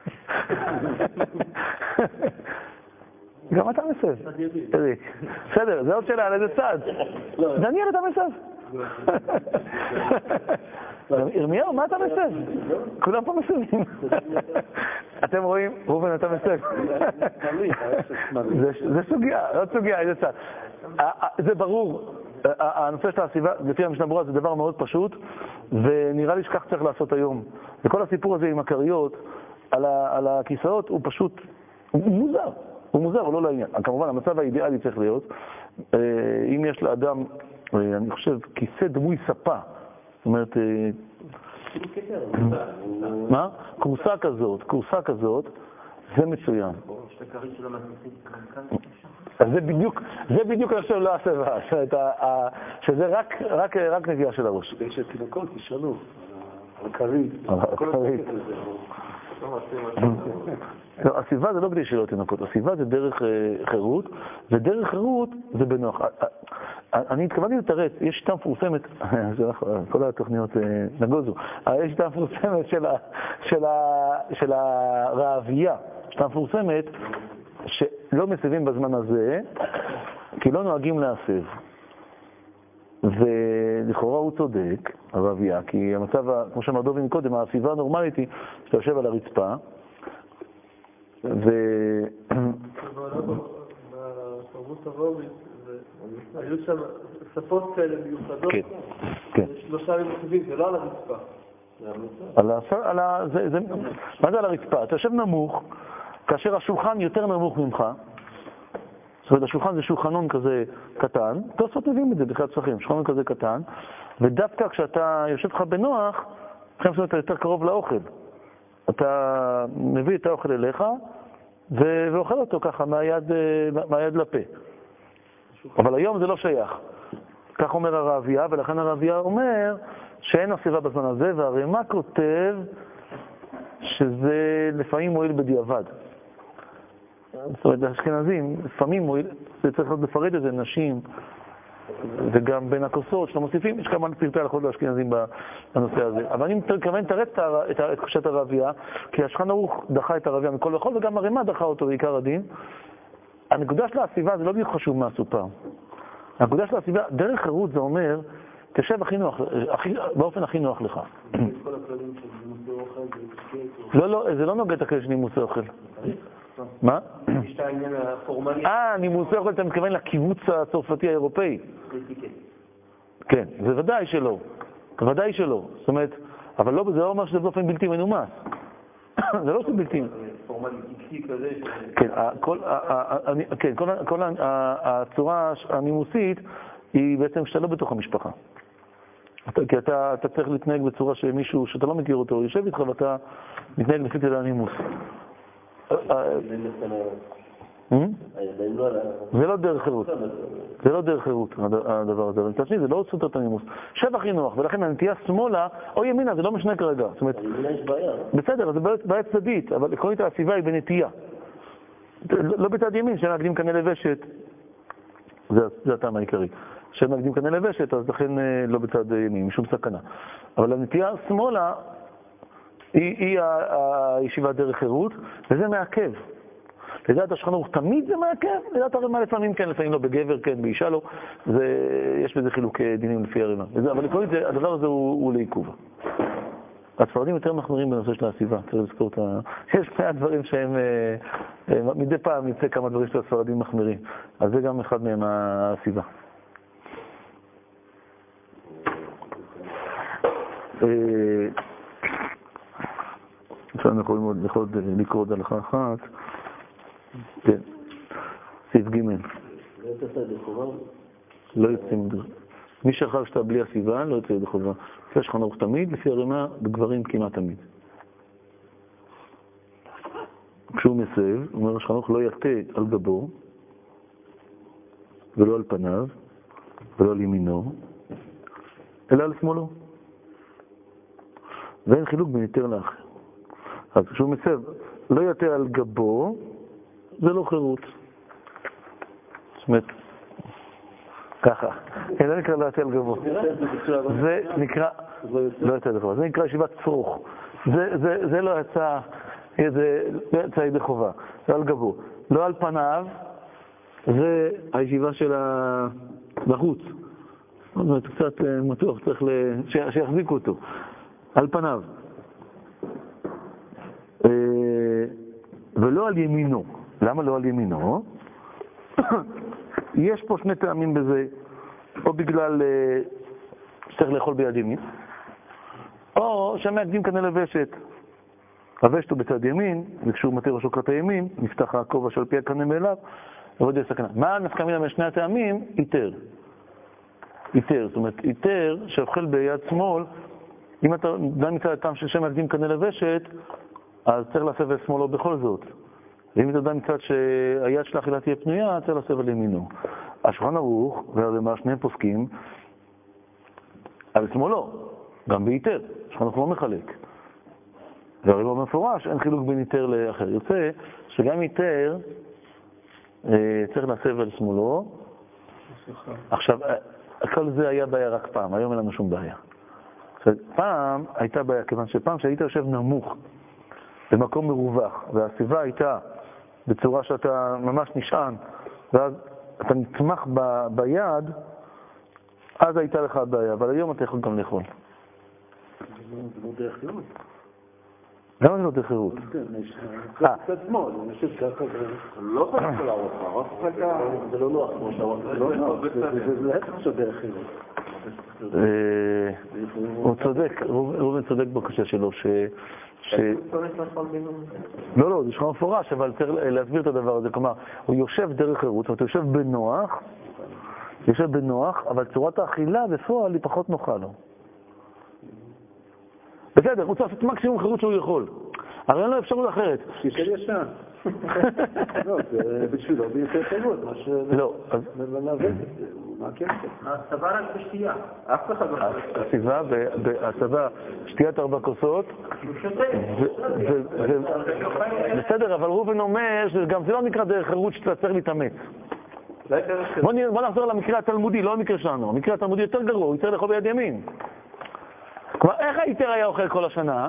גם אתה מסב. בסדר, זה עוד שאלה, על איזה צד? דניאל, אתה מסב? ירמיהו, מה אתה מסב? כולם פה מסבים. אתם רואים, רובן, אתה מסב. זה סוגיה, לא סוגיה, איזה צד. זה ברור. הנושא של הסיבה, לפי המשנה ברורה, זה דבר מאוד פשוט, ונראה לי שכך צריך לעשות היום. וכל הסיפור הזה עם הכריות, על הכיסאות, הוא פשוט, הוא מוזר. הוא מוזר, הוא לא לעניין. כמובן, המצב האידיאלי צריך להיות, אם יש לאדם, אני חושב, כיסא דמוי ספה, זאת אומרת, מה? קורסה כזאת, קורסה כזאת, זה מצוין. אז זה בדיוק, זה בדיוק אני חושב לא הסבה, שזה רק, רק, רק נגיעה של הראש. כדי שתינוקות תשאלו, על כרית. על כרית. הסיבה זה לא כדי שלא תינוקות, הסיבה זה דרך חירות, ודרך חירות זה בנוח. אני התכוונתי לתרץ, יש שיטה מפורסמת, כל התוכניות נגוזו, יש שיטה מפורסמת של הרעבייה, שיטה מפורסמת שלא מסבים בזמן הזה, כי לא נוהגים להסב. לכאורה הוא צודק, הרבייה, כי המצב, כמו שאמר דובי מקודם, הסביבה הנורמלית היא שאתה יושב על הרצפה, ו... בתרבות הרומית, היו שם שפות כאלה מיוחדות, כן, כן. שלושה מרכיבים, זה לא על הרצפה. על ה... על ה... זה... זה... מה זה על הרצפה? אתה יושב נמוך, כאשר השולחן יותר נמוך ממך, זאת אומרת, השולחן זה שולחנון כזה קטן, תוספות מביאים את זה בכלל צרכים, שולחנון כזה קטן, ודווקא כשאתה יושב לך בנוח, לכן אתה יותר קרוב לאוכל. אתה מביא את האוכל אליך, ו... ואוכל אותו ככה מהיד, מהיד לפה. אבל היום זה לא שייך. כך אומר הרבייה, ולכן הרבייה אומר שאין הסביבה בזמן הזה, והרמ"א כותב שזה לפעמים מועיל בדיעבד. זאת אומרת, האשכנזים, לפעמים מועיל, זה צריך להיות לפרד את זה, נשים, וגם בין הכוסות שאתה מוסיפים, יש כמה פרטי הלכות לאשכנזים בנושא הזה. אבל אני מתכוון לתרץ את תחושת הרבייה, כי השולחן ערוך דחה את הרבייה מכל וכל, וגם הרמ"א דחה אותו בעיקר הדין. הנקודה של הסביבה זה לא בדיוק חשוב מה עשו פעם. הנקודה של הסביבה, דרך חירות זה אומר, תשב הכי נוח, הכי, באופן הכי נוח לך. לא, לא, זה לא נוגע את הכלל של נימוסי אוכל. מה? יש את העניין הפורמלי. אה, נימוסי אוכל, אתה מתכוון לקיבוץ הצרפתי האירופאי. כן, זה ודאי שלא. ודאי שלא. זאת אומרת, אבל לא, זה לא אומר שזה באופן בלתי מנומס. זה לא בלתי... פורמלי, טקסי כזה. כן, כל הצורה הנימוסית היא בעצם שאתה לא בתוך המשפחה. כי אתה צריך להתנהג בצורה שמישהו שאתה לא מכיר אותו יושב איתך ואתה מתנהג לפי כדי הנימוס. זה לא דרך חירות. זה לא דרך חירות, הדבר הזה. אבל תשני, זה לא סותר את הנימוס. שב הכי נוח, ולכן הנטייה שמאלה או ימינה, זה לא משנה כרגע. זאת אומרת, בסדר, זה בעיה צדדית, אבל עקרונית הסביבה היא בנטייה. לא בצד ימין, שנקדים קנה לבשת, זה הטעם העיקרי. שנקדים קנה לבשת, אז לכן לא בצד ימין, משום סכנה. אבל הנטייה שמאלה היא, היא הישיבה דרך חירות, וזה מעכב. לדעת השולחן ערוך תמיד זה מעכב, לדעת הרמ"א לפעמים כן, לפעמים לא, בגבר כן, באישה לא, זה, יש בזה חילוק דינים לפי הרמ"א. אבל עקרונית הדבר הזה הוא, הוא לעיכוב. הספרדים יותר מחמירים בנושא של הסביבה, צריך לזכור את ה... יש מעט דברים שהם, מדי פעם יצא כמה דברים של הספרדים מחמירים, אז זה גם אחד מהם הסביבה. עכשיו אנחנו יכולים עוד לקרוא עוד הלכה אחת. כן, סעיף ג' לא יוצאים ידי חובה. מי שאחר שאתה בלי הסביבה לא יוצא ידי חובה. לפי שולחן ערוך תמיד, לפי הרמ"א בגברים כמעט תמיד. כשהוא מסב, אומר שולחן ערוך לא יטה על גבו ולא על פניו ולא על ימינו אלא על שמאלו. ואין חילוק בין יתר לאחר. אז כשהוא מסב לא יטה על גבו, זה לא חירות. זאת אומרת, ככה. כן, זה נקרא לא יטה על גבו. זה נקרא, לא יטה על גבו. זה נקרא ישיבת צרוך. זה לא יצא, זה לא יצא ידי חובה. זה על גבו. לא על פניו, זה הישיבה של בחוץ. זאת אומרת, קצת מתוח, צריך שיחזיקו אותו. על פניו. ולא על ימינו. למה לא על ימינו? יש פה שני טעמים בזה, או בגלל שצריך לאכול ביד ימין, או שמאקדים קנה לבשת. הוושט הוא בצד ימין, וכשהוא מטה ראשו כלפי ימין, נפתח הכובע שעל פי הקנה מאליו, ועוד יש סכנה. מה נפקא מינה משני הטעמים? איתר. איתר, זאת אומרת, איתר שאוכל ביד שמאל, אם אתה דן מצד הטעם של שמאקדים קנה לבשת, אז צריך להסב על שמאלו בכל זאת. ואם אתה יודע מצד שהיד של האכילה תהיה פנויה, צריך להסב על ימינו. השולחן ערוך והרמ"א שניהם פוסקים על שמאלו, גם ביתר. השולחן ערוך לא מחלק. והרמ"א מפורש, אין חילוק בין יתר לאחר. יוצא שגם יתר אה, צריך להסב על שמאלו. עכשיו, כל זה היה בעיה רק פעם, היום אין לנו שום בעיה. עכשיו, פעם הייתה בעיה, כיוון שפעם שהיית יושב נמוך, במקום מרווח, והסביבה הייתה בצורה שאתה ממש נשען, ואז אתה נתמך ב, ביד, אז הייתה לך בעיה, אבל היום אתה יכול גם לאכול. זה לא דרך חירות. למה זה לא דרך חירות? אה. קצת שמאל, אני חושב ככה זה... לא חושב של הארוחה, רק חלקה... זה לא נוח כמו שהארוחה. זה לא נוח, זה להפך של דרך חירות. הוא צודק, ראובן צודק בקשה שלו, ש... לא, לא, זה שכם מפורש, אבל צריך להסביר את הדבר הזה. כלומר, הוא יושב דרך חירות, זאת אומרת, הוא יושב בנוח, יושב בנוח, אבל צורת האכילה בפועל היא פחות נוחה לו. בסדר, הוא צריך לעשות מקסימום חירות שהוא יכול. הרי אין לו אפשרות אחרת. שישל ישן. לא, זה בשבילו, זה יותר חירות. לא, אז... מה הקשר? הסבה רק בשתייה. אף אחד לא... הסבה, שתיית ארבע כוסות. בסדר, אבל ראובן אומר שגם זה לא נקרא דרך חירות שאתה צריך להתאמץ. בוא נחזור למקרה התלמודי, לא המקרה שלנו. המקרה התלמודי יותר גרוע, הוא יצטרך לאכול ביד ימין. כלומר, איך היתר היה אוכל כל השנה?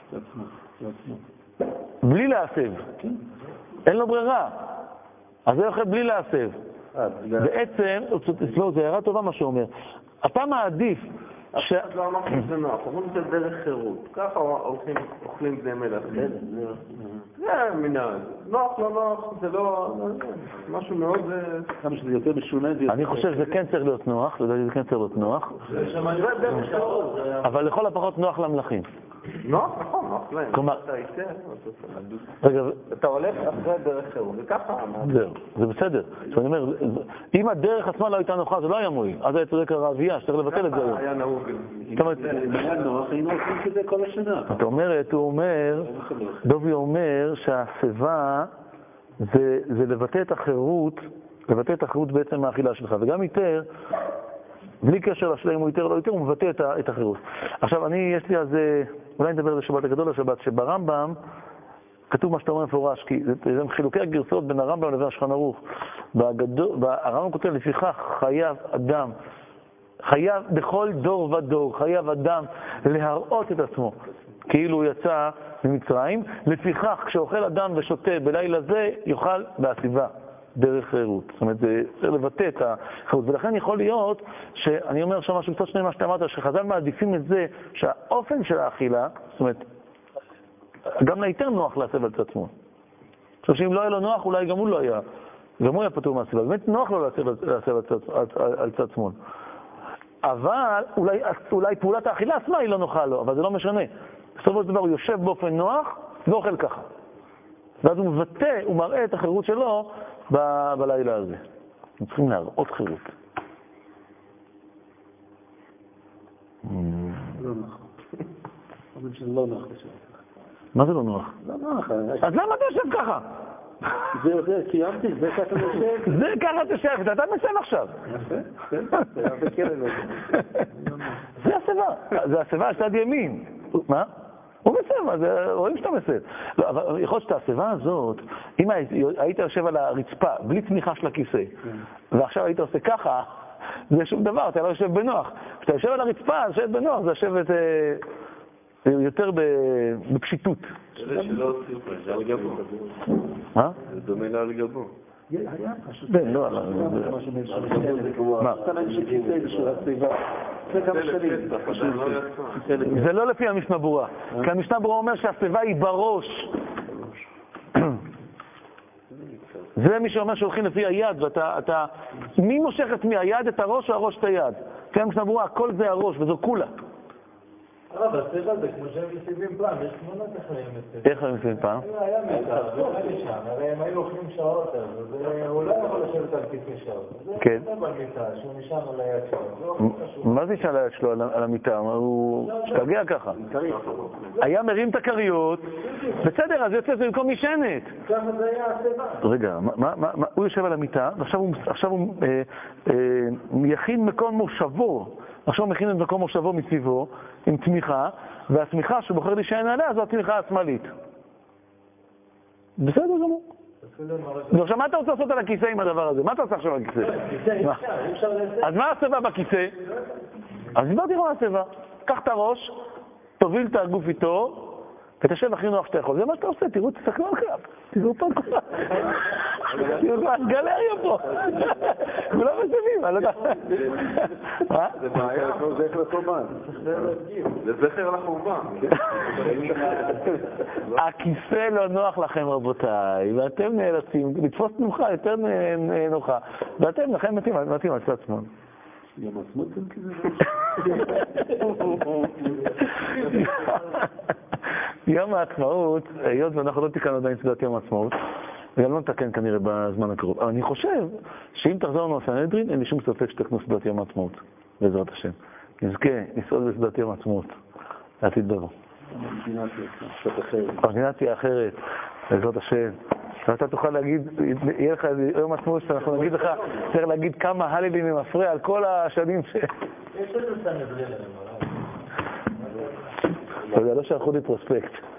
בלי להסב. אין לו ברירה. אז הוא אוכל בלי להסב. בעצם, לא, זה הערה טובה מה שאומר. אתה מעדיף ש... לא אמרתי שזה נוח, אומרים שזה דרך חירות. ככה אוכלים בני מלך. זה מנהג. נוח, לא נוח, זה לא... משהו מאוד... כמה שזה יותר משונה... אני חושב שזה כן צריך להיות נוח, לדעתי זה כן צריך להיות נוח. אבל לכל הפחות נוח למלכים. נוח, נכון, נוח להם. כלומר... אתה הולך אחרי דרך חירות, וככה... זהו, זה בסדר. אני אומר, אם הדרך עצמה לא הייתה נוחה, זה לא היה מועיל. אז היה צודק הרעבייה, שצריך לבטל את זה היום. היה נהוג. זאת אומרת... היה נוח, היינו עושים כזה כל השנה. אתה אומרת, הוא אומר, דובי אומר שהסבה זה לבטא את החירות, לבטא את החירות בעצם מהאכילה שלך. וגם יותר, בלי קשר לשאלה אם הוא יותר או לא יותר, הוא מבטא את החירות. עכשיו, אני, יש לי אז, אולי נדבר על השבת הגדול לשבת, שברמב"ם כתוב מה שאתה אומר מפורש, כי זה חילוקי הגרסאות בין הרמב"ם לבין השולחן ערוך. הרמב"ם כותב, לפיכך חייב אדם, חייב בכל דור ודור, חייב אדם להראות את עצמו, כאילו הוא יצא ממצרים. לפיכך, כשאוכל אדם ושותה בלילה זה, יאכל בהסיבה. דרך חירות. זאת אומרת, זה צריך לבטא את החירות. ולכן יכול להיות שאני אומר עכשיו משהו קצת שני מה שאתה אמרת, שחז"ל מעדיפים את זה שהאופן של האכילה, זאת אומרת, גם ליותר נוח להסב על צד שמאל. עכשיו שאם לא היה לו נוח, אולי גם הוא לא היה, גם הוא היה פטור מהסיבה. באמת נוח לו להסב על צד שמאל. אבל אולי, אולי פעולת האכילה עצמה היא לא נוחה לו, אבל זה לא משנה. בסופו של דבר הוא יושב באופן נוח ואוכל ככה. ואז הוא מבטא, הוא מראה את החירות שלו ב- בלילה הזה. אנחנו צריכים להראות חירות. לא נוח. אומרים שזה לא נוח לשבת. מה זה לא נוח? לא נוח. אז למה אתה יושב ככה? זה, זה, קיימתי, זה ככה יושב. זה ככה תשב, אתה מסב עכשיו. יפה, יפה, זה כלב. זה הסבה, זה הסבה על צד ימין. מה? הוא מסב, אז רואים שאתה מסב. לא, אבל יכול להיות שאת הסבה הזאת, אם היית יושב על הרצפה, בלי תמיכה של הכיסא, ועכשיו היית עושה ככה, זה שום דבר, אתה לא יושב בנוח. כשאתה יושב על הרצפה, אז יושב בנוח, זה יושב את... יותר בפשיטות. זה שלא עושים פה, זה על גבו. מה? זה דומה לה על גבו. היה פשוט. לא, מה? זה לא לפי המשנה ברורה. כי המשנה ברורה אומר שהסבה היא בראש. זה מי שאומר שהולכים לפי היד, ואתה... מי מושך את מי? היד את הראש או הראש את היד? כי המשנה ברורה, הכל זה הראש, וזו כולה. אבל הסבה זה כמו שהם מסיבים פעם, יש תמונות איך הם מסיבים. איך הם מסיבים פעם? היה מיטה, זה היה שם, הרי הם היו אוכלים שעות, אז הוא לא יכול לשבת על כיסא שעות. כן. זה לא במיטה, שהוא נשאר על היד שלו. מה זה נשאר על היד שלו על המיטה? הוא שתגע ככה. היה מרים את הכריות, בסדר, אז יוצא זה במקום משענת. ככה זה היה הסבה. רגע, הוא יושב על המיטה, ועכשיו הוא יכין מקום מושבו. עכשיו הוא מכין את מקום מושבו מסביבו, עם תמיכה, והתמיכה שהוא בוחר להישען עליה, זו התמיכה השמאלית. בסדר גמור. עכשיו, מה אתה רוצה לעשות על הכיסא עם הדבר הזה? מה אתה עושה עכשיו על הכיסא? אז מה הסבה בכיסא? אז דיברתי מה הסבה. קח את הראש, תוביל את הגוף איתו, ותשב הכי נוח שאתה יכול. זה מה שאתה עושה, תראו, תסתכלו על כך. תראו פה כל כך. גלריה פה. כולם משווים, אני לא יודע. מה? זה בעיה. זה זכר לחורבן. זה זכר לחורבן. הכיסא לא נוח לכם רבותיי, ואתם נאלצים לתפוס נוחה יותר נוחה, ואתם לכם מתאים על צד שמאל. יום העצמאות גם כזה? יום העצמאות, היות ואנחנו לא תיקנו עדיין סעודת יום העצמאות, וגם לא נתקן כנראה בזמן הקרוב, אבל אני חושב שאם תחזור לנו הסנהדרין, אין לי שום ספק שתקנו סעודת יום העצמאות, בעזרת השם. נזכה, נסעוד בסעודת יום העצמאות, לעתיד לבוא. אורגינציה אחרת, בעזרת השם. ואתה תוכל להגיד, יהיה לך יום עצמאות שאנחנו נגיד לך, צריך להגיד כמה הללים מפריע על כל השנים ש... יש איזה סנהדרין. אתה יודע, לא שלחו לי פרוספקט.